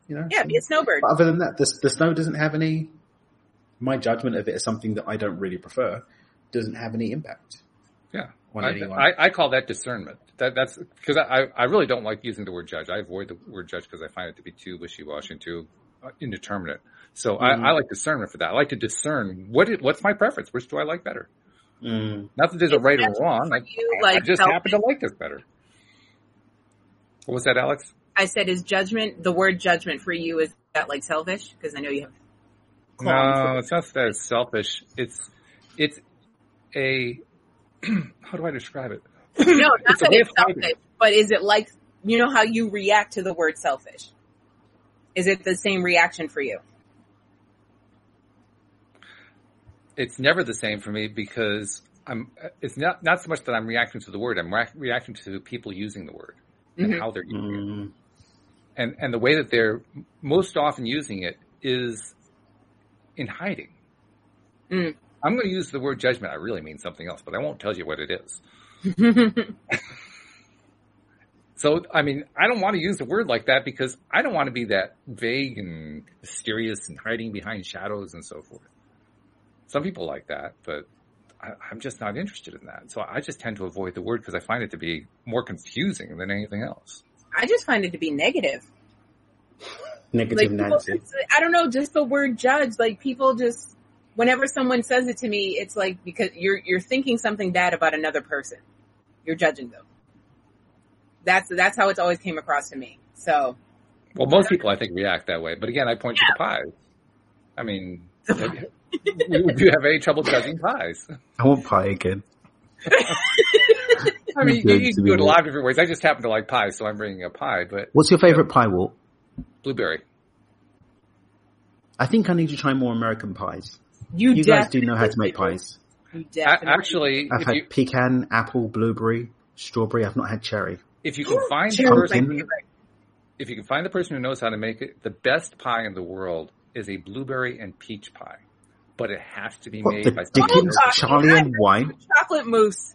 You know? Yeah, be a snowbird. But other than that, the, the snow doesn't have any, my judgment of it as something that I don't really prefer, doesn't have any impact. Yeah. On I, anyone. I, I call that discernment. That, that's because I, I really don't like using the word judge. I avoid the word judge because I find it to be too wishy-washy and too uh, indeterminate. So mm. I, I like discernment for that. I like to discern what is, what's my preference. Which do I like better? Mm. Not that there's It's a right or wrong. I, you, I, like, I just selfish. happen to like this better. What was that, Alex? I said, is judgment, the word judgment for you, is that like selfish? Because I know you have. No, it's not that it's selfish. It's, it's a, how do I describe it? No, not it's that it's selfish, but is it like, you know how you react to the word selfish? Is it the same reaction for you? It's never the same for me because I'm, it's not, not so much that I'm reacting to the word, I'm re- reacting to people using the word and mm-hmm. how they're using mm-hmm. it. And, and the way that they're most often using it is in hiding. Mm. I'm going to use the word judgment. I really mean something else, but I won't tell you what it is. So, I mean, I don't want to use the word like that because I don't want to be that vague and mysterious and hiding behind shadows and so forth. Some people like that, but I, I'm just not interested in that. So I just tend to avoid the word because I find it to be more confusing than anything else. I just find it to be negative. Negative like, Nancy. People, I don't know, just the word judge. Like people just, whenever someone says it to me, it's like because you're you're thinking something bad about another person. You're judging them. That's that's how it's always came across to me. So, well, most people I think react that way. But again, I point yeah. to the pies. I mean, do you have any trouble judging pies? I want pie again. I mean, you, you can do it a lot of different ways. I just happen to like pies, so I'm bringing a pie. But what's your favorite pie, Walt? Blueberry. I think I need to try more American pies. You, you guys do know how to make pies. You definitely. Actually, I've had you, pecan, apple, blueberry, strawberry. I've not had cherry. If you can find the person, who, if you can find the person who knows how to make it, the best pie in the world is a blueberry and peach pie, but it has to be what, made the by Dickens, oh, Charlie and wine. Chocolate mousse,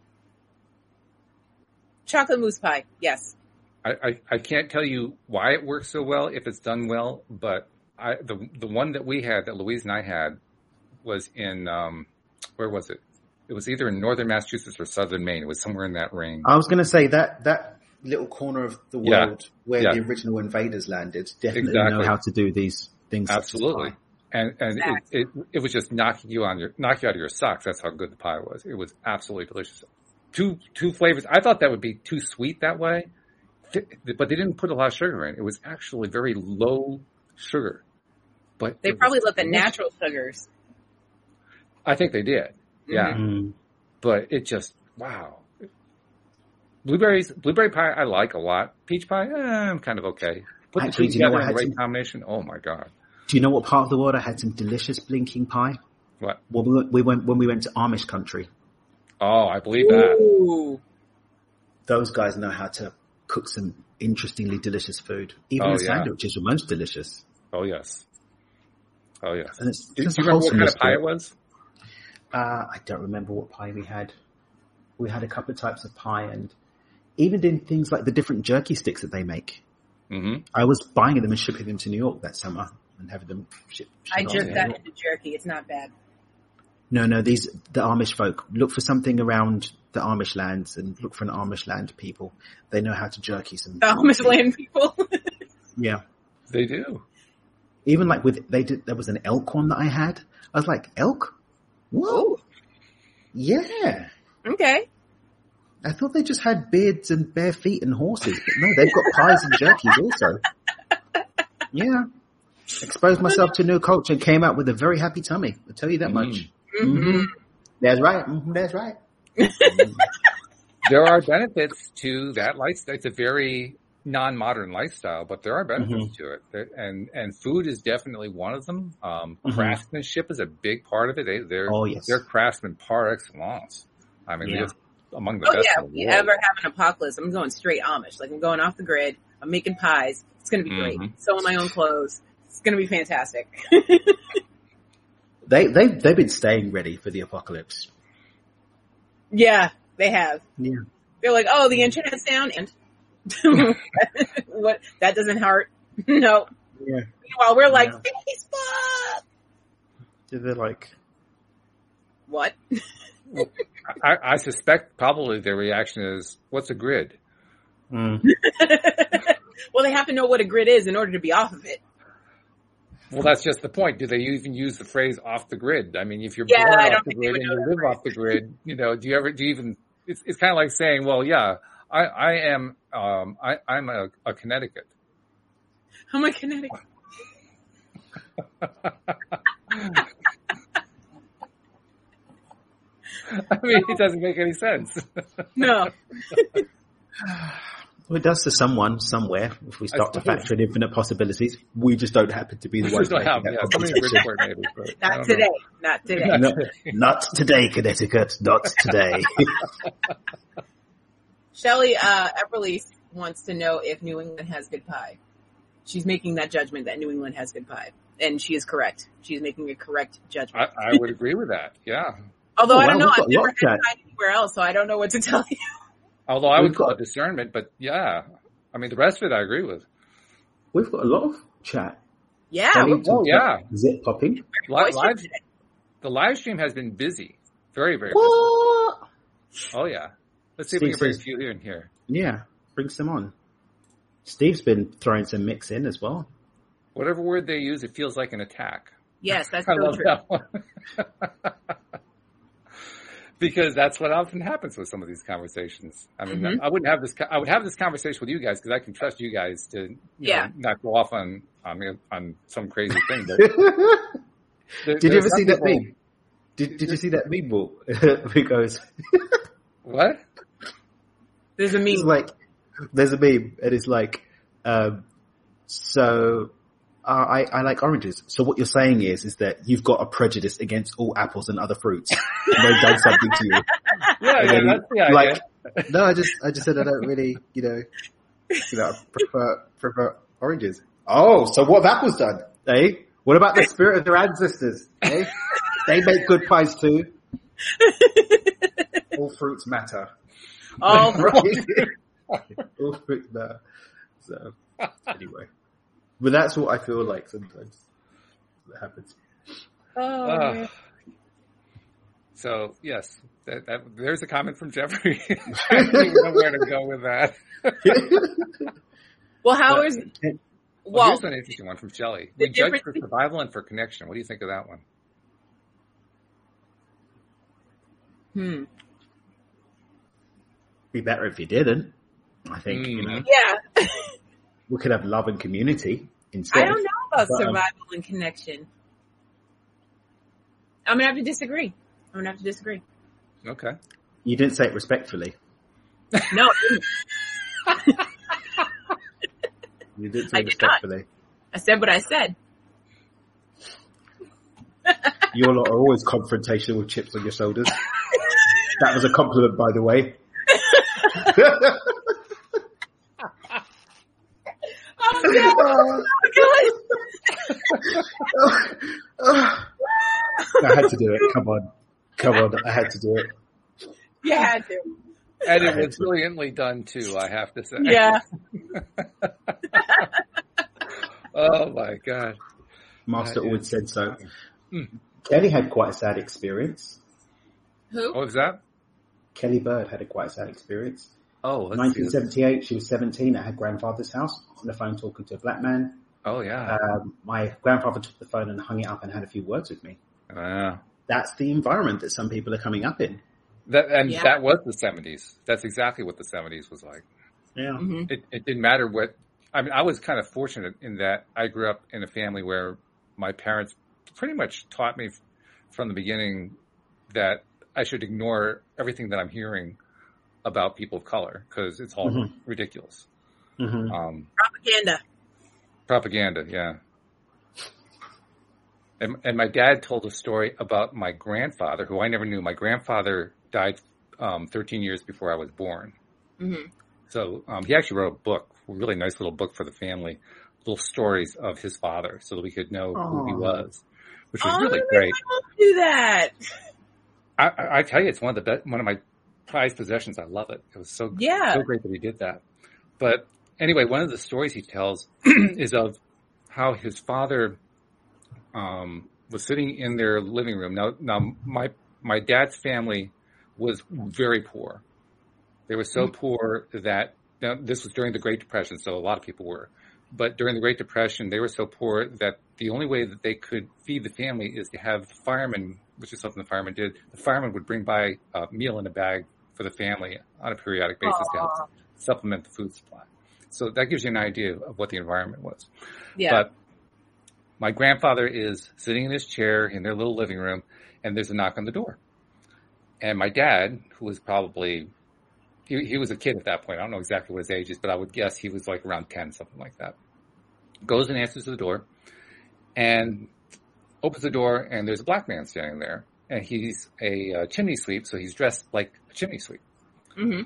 chocolate mousse pie. Yes. I, I, I can't tell you why it works so well if it's done well, but I, the the one that we had, that Louise and I had, was in um, where was it? It was either in northern Massachusetts or southern Maine. It was somewhere in that range. I was going to say that that little corner of the world yeah. where yeah. the original invaders landed definitely exactly. know how to do these things. Absolutely, and and exactly. it, it it was just knocking you on your knock you out of your socks. That's how good the pie was. It was absolutely delicious. Two two flavors. I thought that would be too sweet that way, but they didn't put a lot of sugar in. It was actually very low sugar. But they probably let the natural sugars. I think they did. Yeah. Mm-hmm. But it just, wow. Blueberries, blueberry pie I like a lot. Peach pie, eh, I'm kind of okay. Put Actually, the two together you know in the right some, combination. Oh my God. Do you know what part of the world I had some delicious blinking pie? What? Well, we went, we went when we went to Amish country. Oh, I believe that. Ooh. Those guys know how to cook some interestingly delicious food. Even oh, the yeah. sandwiches were most delicious. Oh, yes. Oh, yes. And it's, do, do you remember what kind of pie it was? Uh, I don't remember what pie we had. We had a couple of types of pie and even did things like the different jerky sticks that they make. Mm-hmm. I was buying them and shipping them to New York that summer and having them shipped. I jerked that into jerky. It's not bad. No, no, these, the Amish folk, look for something around the Amish lands and look for an Amish land people. They know how to jerky some. The Amish land people? Yeah. They do. Even like with, they did, there was an elk one that I had. I was like, elk? Whoa. Yeah. Okay. I thought they just had beards and bare feet and horses, but no, they've got pies and jerkies also. Yeah. Exposed myself to new culture and came out with a very happy tummy. I'll tell you that mm-hmm. much. Mm-hmm. That's right. Mm-hmm. That's right. There are benefits to that lifestyle. It's a very non-modern lifestyle, but there are benefits mm-hmm. to it. There, and, and food is definitely one of them. Um, mm-hmm. Craftsmanship is a big part of it. They, they're, oh, yes. they're craftsmen par excellence. I mean, yeah. they're just among the oh, best yeah. in the If we world. ever have an apocalypse, I'm going straight Amish. Like I'm going off the grid. I'm making pies. It's going to be great. Mm-hmm. Sewing my own clothes. It's going to be fantastic. they, they, they've been staying ready for the apocalypse. Yeah, they have. Yeah. They're like, oh, the internet's down and what, that doesn't hurt. No, Yeah. Meanwhile, we're like, Yeah. Facebook! They're like, What? I, I suspect probably their reaction is, what's a grid? mm. Well, they have to know what a grid is in order to be off of it. Well, that's just the point. Do they even use the phrase off the grid? I mean, if you're Yeah, born I off don't the think they grid would and know you that live phrase. off the grid, you know, do you ever, do you even, it's, it's kind of like saying, well, yeah, I, I am, um, I, I'm a, a Connecticut. I'm a kinetic. I mean, it doesn't make any sense. No. Well, it does to someone somewhere. If we start to suppose. factor in infinite possibilities, we just don't happen to be the We ones just don't making have, that yeah, somebody in conversation. Bridgeport maybe, but I Not don't today. know. Not today. No, not today, Connecticut. Not today. Shelly uh, Epperly wants to know if New England has good pie. She's making that judgment that New England has good pie. And she is correct. She's making a correct judgment. I, I would agree with that. Yeah. Although Oh, I don't wow, know, we've I've got never lots had of pie anywhere else, so I don't know what to tell you. Although I We've would call got- it discernment, but yeah. I mean, the rest of it I agree with. We've got a lot of chat. Yeah. Kelly we're Oh, talked yeah. about Zip popping. Li- boisterous live, today. the live stream has been busy. Very, very busy. What? Oh, yeah. Let's see if we Steve can bring a says- few here and here. Yeah, bring some on. Steve's been throwing some mix in as well. Whatever word they use, it feels like an attack. Yes, that's I so love true. that one. Because that's what often happens with some of these conversations. I mean, Mhm. I wouldn't have this. co- I would have this conversation with you guys because I can trust you guys to, you Yeah. know, not go off on on me- on some crazy thing. But Did there- you there's ever see some that people- meme? Did Did you see that meme? Wall? It goes, What? There's a it's meme. like, there's a meme, and it's like, um, so uh, I I like oranges. So what you're saying is is that you've got a prejudice against all apples and other fruits. And they've done something to you. Yeah, And yeah, then, that's the idea. like, no, I just I just said I don't really, you know, you know, I prefer prefer oranges. Oh, so what have apples done? Eh? What about the spirit of their ancestors? Eh? They make good pies too. All fruits matter. All Right? All fruits matter. So anyway, but that's what I feel like sometimes. That happens. Oh, Ah. man. So yes, that, that, there's a comment from Jeffrey. I don't even know where to go with that. Well, how But- is Well, well? here's an interesting one from Shelley. the We judge difference for be- survival and for connection. What do you think of that one? Hmm. Be better if you didn't. I think you know Mhm. Yeah, we could have love and community instead. I don't know about But, um, survival and connection. I'm gonna have to disagree. I'm gonna have to disagree. Okay. You didn't say it respectfully. No, You didn't say I it did not. respectfully. I said what I said. You lot are always confrontational with chips on your shoulders. That was a compliment, by the way. Oh no! Oh, I had to do it. Come on. Come on. I had to do it. God. You had to. And it was brilliantly done too, I have to say. Yeah. Oh my God. Master That always is- said so. Hmm. Kelly had quite a sad experience. Who? What was that? Kelly Bird had a quite sad experience. Oh, let's see nineteen this. seventy-eight, she was seventeen at her grandfather's house on the phone talking to a black man. Oh yeah. Um, my grandfather took the phone and hung it up and had a few words with me. Uh, That's the environment that some people are coming up in. that and Yeah. that was the seventies. That's exactly what the seventies was like. Yeah. Mhm. It, it didn't matter what. I mean, I was kind of fortunate in that I grew up in a family where my parents pretty much taught me from the beginning that I should ignore everything that I'm hearing about people of color because it's all Mhm. ridiculous. Mm-hmm. Um, Propaganda. propaganda, yeah. And, and my dad told a story about my grandfather, who I never knew. My grandfather died um, thirteen years before I was born. Mm-hmm. So um, he actually wrote a book, a really nice little book for the family, little stories of his father so that we could know who he Aw. was, which was Oh, really let great. my mom do that. I, I, I tell you, it's one of the best, one of my prized possessions. I love it. It was so, Yeah. so great that he did that. But anyway, one of the stories he tells is of how his father um, was sitting in their living room. Now, now my my dad's family was very poor. They were so mm-hmm. poor that now, this was during the Great Depression, so a lot of people were. But during the Great Depression, they were so poor that the only way that they could feed the family is to have the firemen, which is something the firemen did. The firemen would bring by a meal in a bag for the family on a periodic basis Aww. to help supplement the food supply. So that gives you an idea of what the environment was. Yeah. But my grandfather is sitting in his chair in their little living room, and there's a knock on the door. And my dad, who was probably, he, he was a kid at that point. I don't know exactly what his age is, but I would guess he was like around ten, something like that. Goes and answers the door and opens the door, and there's a black man standing there. And he's a uh, chimney sweep, so he's dressed like a chimney sweep. Mm-hmm.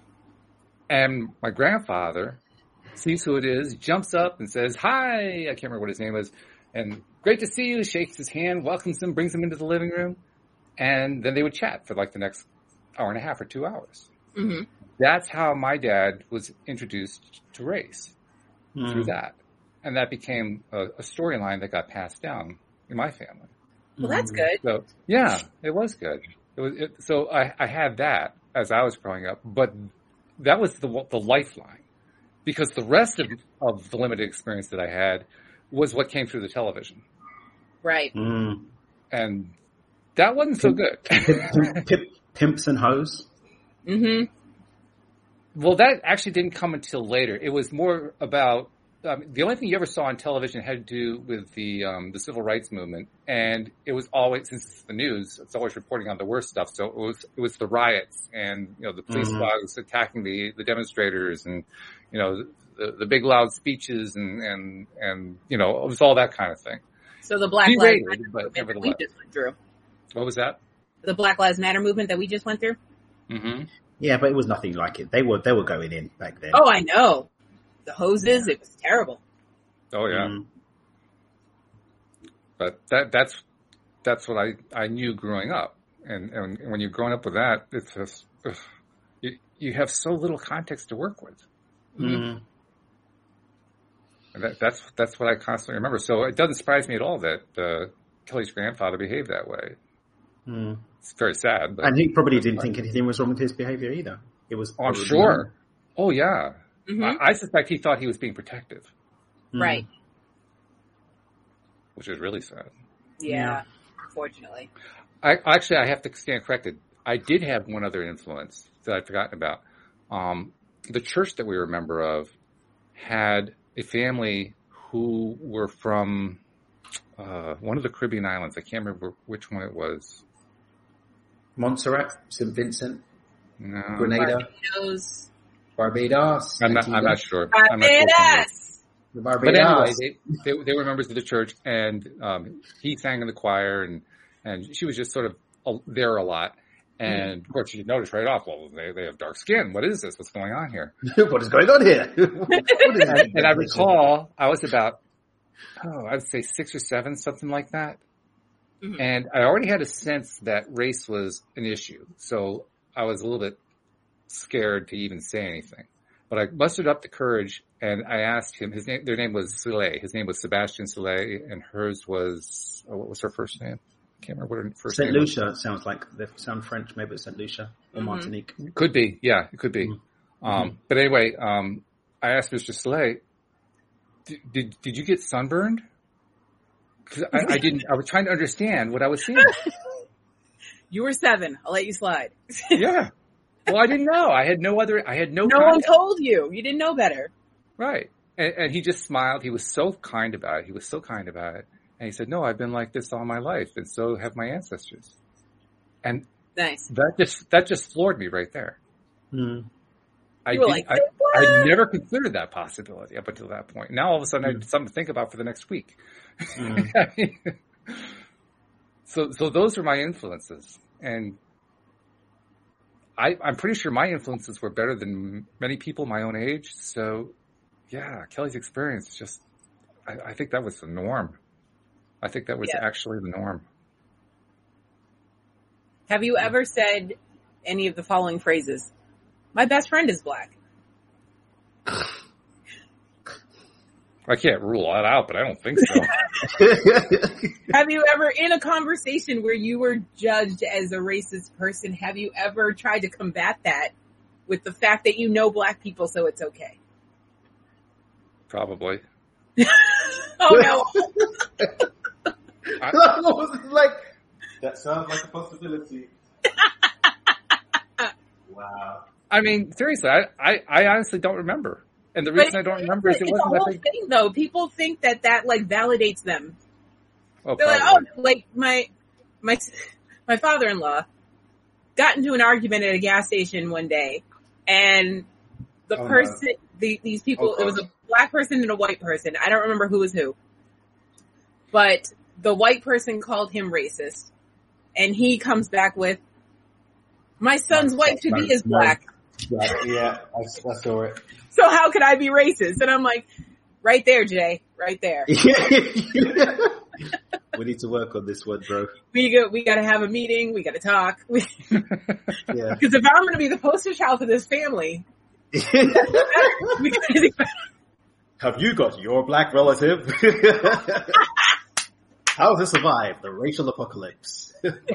And my grandfather sees who it is, jumps up and says, "Hi," I can't remember what his name was, and "Great to see you," shakes his hand, welcomes him, brings him into the living room, and then they would chat for like the next hour and a half or two hours. Mm-hmm. That's how my dad was introduced to race, mm. through that. And that became a, a storyline that got passed down in my family. Well, that's good. So, yeah, it was good. It was, it, so I, I had that as I was growing up, but that was the the lifeline, because the rest of, of the limited experience that I had was what came through the television. Right. Mm. And that wasn't so good. Pimp, pimp, pimps and hoes? Mm-hmm. Well, that actually didn't come until later. It was more about, um, the only thing you ever saw on television had to do with the um, the civil rights movement, and it was always, since it's the news, it's always reporting on the worst stuff. So it was it was the riots and, you know, the police mm-hmm. squads attacking the, the demonstrators, and, you know, the, the big loud speeches, and, and and you know, it was all that kind of thing. So the Black Lives Matter movement that we just went through. What was that? The Black Lives Matter movement that we just went through. Mm-hmm. Yeah, but it was nothing like it. They were they were going in back then. Oh, I know. The hoses, yeah. It was terrible. Oh yeah. Mm. But that that's that's what I, I knew growing up, and, and when you're growing up with that, it's just ugh, you you have so little context to work with. Mm. And that, that's that's what I constantly remember. So it doesn't surprise me at all that uh, Kelly's grandfather behaved that way. Mm. It's very sad. But and he probably didn't think anything was wrong with his behavior either. It was. Oh, I'm sure. Oh yeah. Mm-hmm. I, I suspect he thought he was being protective. Right. Which is really sad. Yeah, yeah. Unfortunately. I actually I have to stand corrected. I did have one other influence that I'd forgotten about. Um, the church that we were a member of had a family who were from uh, one of the Caribbean islands. I can't remember which one it was. Montserrat, Saint Vincent, no. Grenada, Barbados. Barbados. I'm not. I'm not sure. Barbados. I'm not sure. Barbados. But anyway, they, they they were members of the church, and um, he sang in the choir, and and she was just sort of there a lot. And of course, you notice right off, well, they they have dark skin. What is this? What's going on here? What is going on here? and, and I recall I was about, oh, I would say six or seven, something like that. Mm-hmm. And I already had a sense that race was an issue. So I was a little bit scared to even say anything. But I mustered up the courage, and I asked him, his name, their name was Soleil. His name was Sebastian Soleil, and hers was, oh, what was her first name? I can't remember what her first Saint name Lucia was. Sounds like they sound French. Maybe it's Saint Lucia or mm-hmm. Martinique. Could be, yeah, it could be. Mm-hmm. Um, but anyway, um, I asked Mister Soleil, did, did, did you get sunburned? Cause I, I didn't, I was trying to understand what I was seeing. You were seven. I'll let you slide. Yeah. Well, I didn't know. I had no other, I had no No context. one told you. You didn't know better. Right. And, and he just smiled. He was so kind about it. He was so kind about it. And he said, no, I've been like this all my life. And so have my ancestors. And nice. That just, that just floored me right there. Mm. I, you were did, like, I, I never considered that possibility up until that point. Now all of a sudden mm. I had something to think about for the next week. Mm. I mean, so, so those were my influences. And I, I'm pretty sure my influences were better than many people my own age. So yeah, Kelly's experience just, I, I think that was the norm. I think that was yeah. actually the norm. Have you ever said any of the following phrases? My best friend is black. I can't rule that out, but I don't think so. Have you ever, in a conversation where you were judged as a racist person, have you ever tried to combat that with the fact that you know black people, so it's okay? Probably. Oh no. I was like, that sounds like a possibility. Wow. I mean, seriously, I, I, I honestly don't remember. And the reason but I don't remember is it wasn't the whole that big. thing, though. People think that that like validates them. Oh, They're like, oh, like my my my father-in-law got into an argument at a gas station one day, and the oh, person, no. the, these people, oh, it was a black person and a white person. I don't remember who was who, but the white person called him racist, and he comes back with, "My son's wife to be is black." Yeah, yeah, I, I saw it. So how could I be racist? And I'm like, right there, Jay, right there. We need to work on this one, bro. We go, we got to have a meeting. We got to talk. We, yeah. Because if I'm going to be the poster child for this family, we gotta do better. Have you got your black relative? How to survive the racial apocalypse?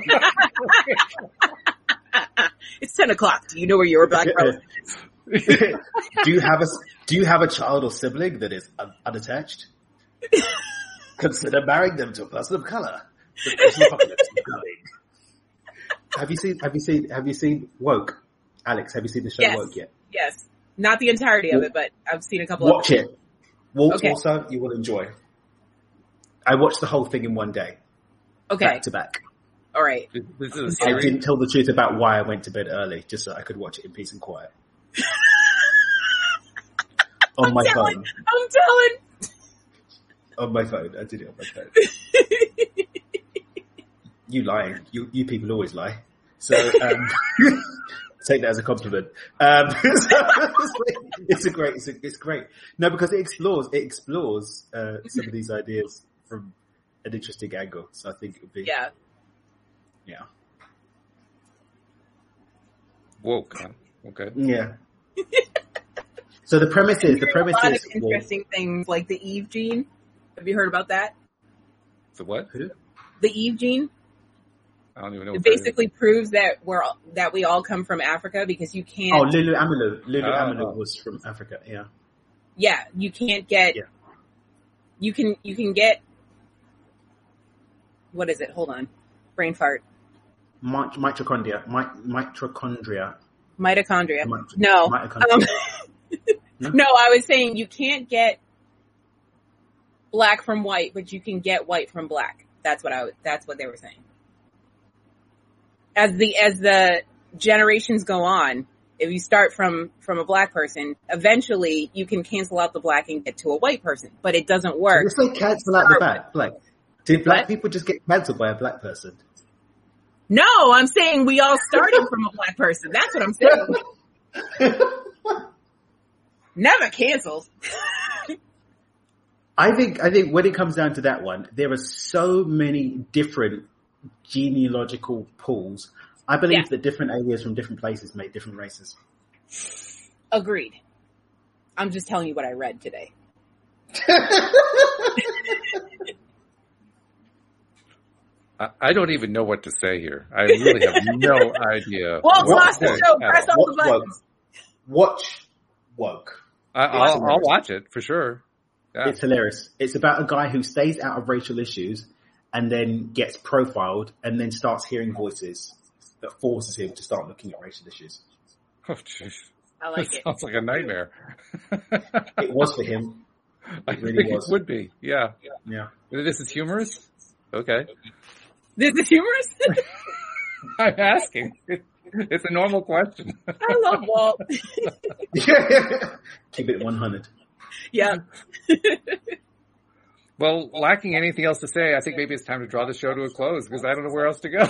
It's ten o'clock. Do you know where your black relative is? do you have a Do you have a child or sibling that is un- unattached? Consider marrying them to a person of color. The racial apocalypse is coming. Have you seen? Have you seen? Have you seen Woke? Alex, have you seen the show Yes. Woke yet? Yes, not the entirety of it, but I've seen a couple. Watch of it. Walt Okay. also, you will enjoy. I watched the whole thing in one day, Okay, back to back. all right. This is a I series. didn't tell the truth about why I went to bed early, just so I could watch it in peace and quiet. On my I'm telling, phone. I'm telling. On my phone. I did it on my phone. You lying. You you people always lie. So um, take that as a compliment. Um, so it's a great. It's, a, it's great. No, because it explores. It explores uh, some of these ideas from an interesting angle. So I think it would be. Yeah. Yeah. Woke. Huh? Okay. Yeah. So the premise is the premise a lot is of interesting things like the Eve gene. Have you heard about that? The what? Who? The Eve gene. I don't even know. It What that basically proves that we're all- that we all come from Africa because you can't. Oh, Lulu Amalu. Lulu Oh. Amalu was from Africa. Yeah. Yeah, you can't get. Yeah. You can you can get. What is it? Hold on, brain fart. Mit- mitochondria. Mit- mitochondria. Mitochondria. Mit- No. mitochondria. Um, No? no, I was saying you can't get black from white, but you can get white from black. That's what I. was- That's what they were saying. As the as the generations go on, if you start from from a black person, eventually you can cancel out the black and get to a white person, but it doesn't work. Let's say cancel out the black. Black. Did black What? people just get cancelled by a black person? No, I'm saying we all started from a black person. That's what I'm saying. Never canceled. I think I think when it comes down to that one, there are so many different genealogical pools. I believe Yeah. that different areas from different places make different races. Agreed. I'm just telling you what I read today. I, I don't even know what to say here. I really have no idea. Well, What- lost the what- show. at Press all. all the Watch Woke. buttons. Watch Woke. I, It's I'll, I'll hilarious. watch it for sure. Yeah. It's hilarious. It's about a guy who stays out of racial issues and then gets profiled and then starts hearing voices that forces him to start looking at racial issues. Oh, jeez. I like That it. sounds like a nightmare. It was for him. I It really think was. it would be. Yeah. Yeah. This is humorous? Okay. This is humorous. I'm asking. It's a normal question. I love Walt. Keep it one hundred. Yeah. Well, lacking anything else to say, I think maybe it's time to draw the show to a close because I don't know where else to go.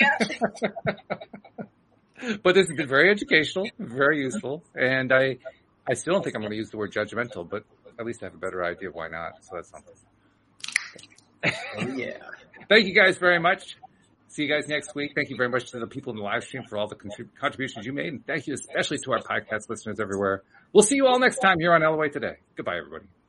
But this has been very educational, very useful, and I, I still don't think I'm going to use the word judgmental, but at least I have a better idea of why not. So that's something. Oh, yeah. Thank you guys very much. See you guys next week. Thank you very much to the people in the live stream for all the contrib- contributions you made, and thank you especially to our podcast listeners everywhere. We'll see you all next time here on L O A Today. Goodbye, everybody.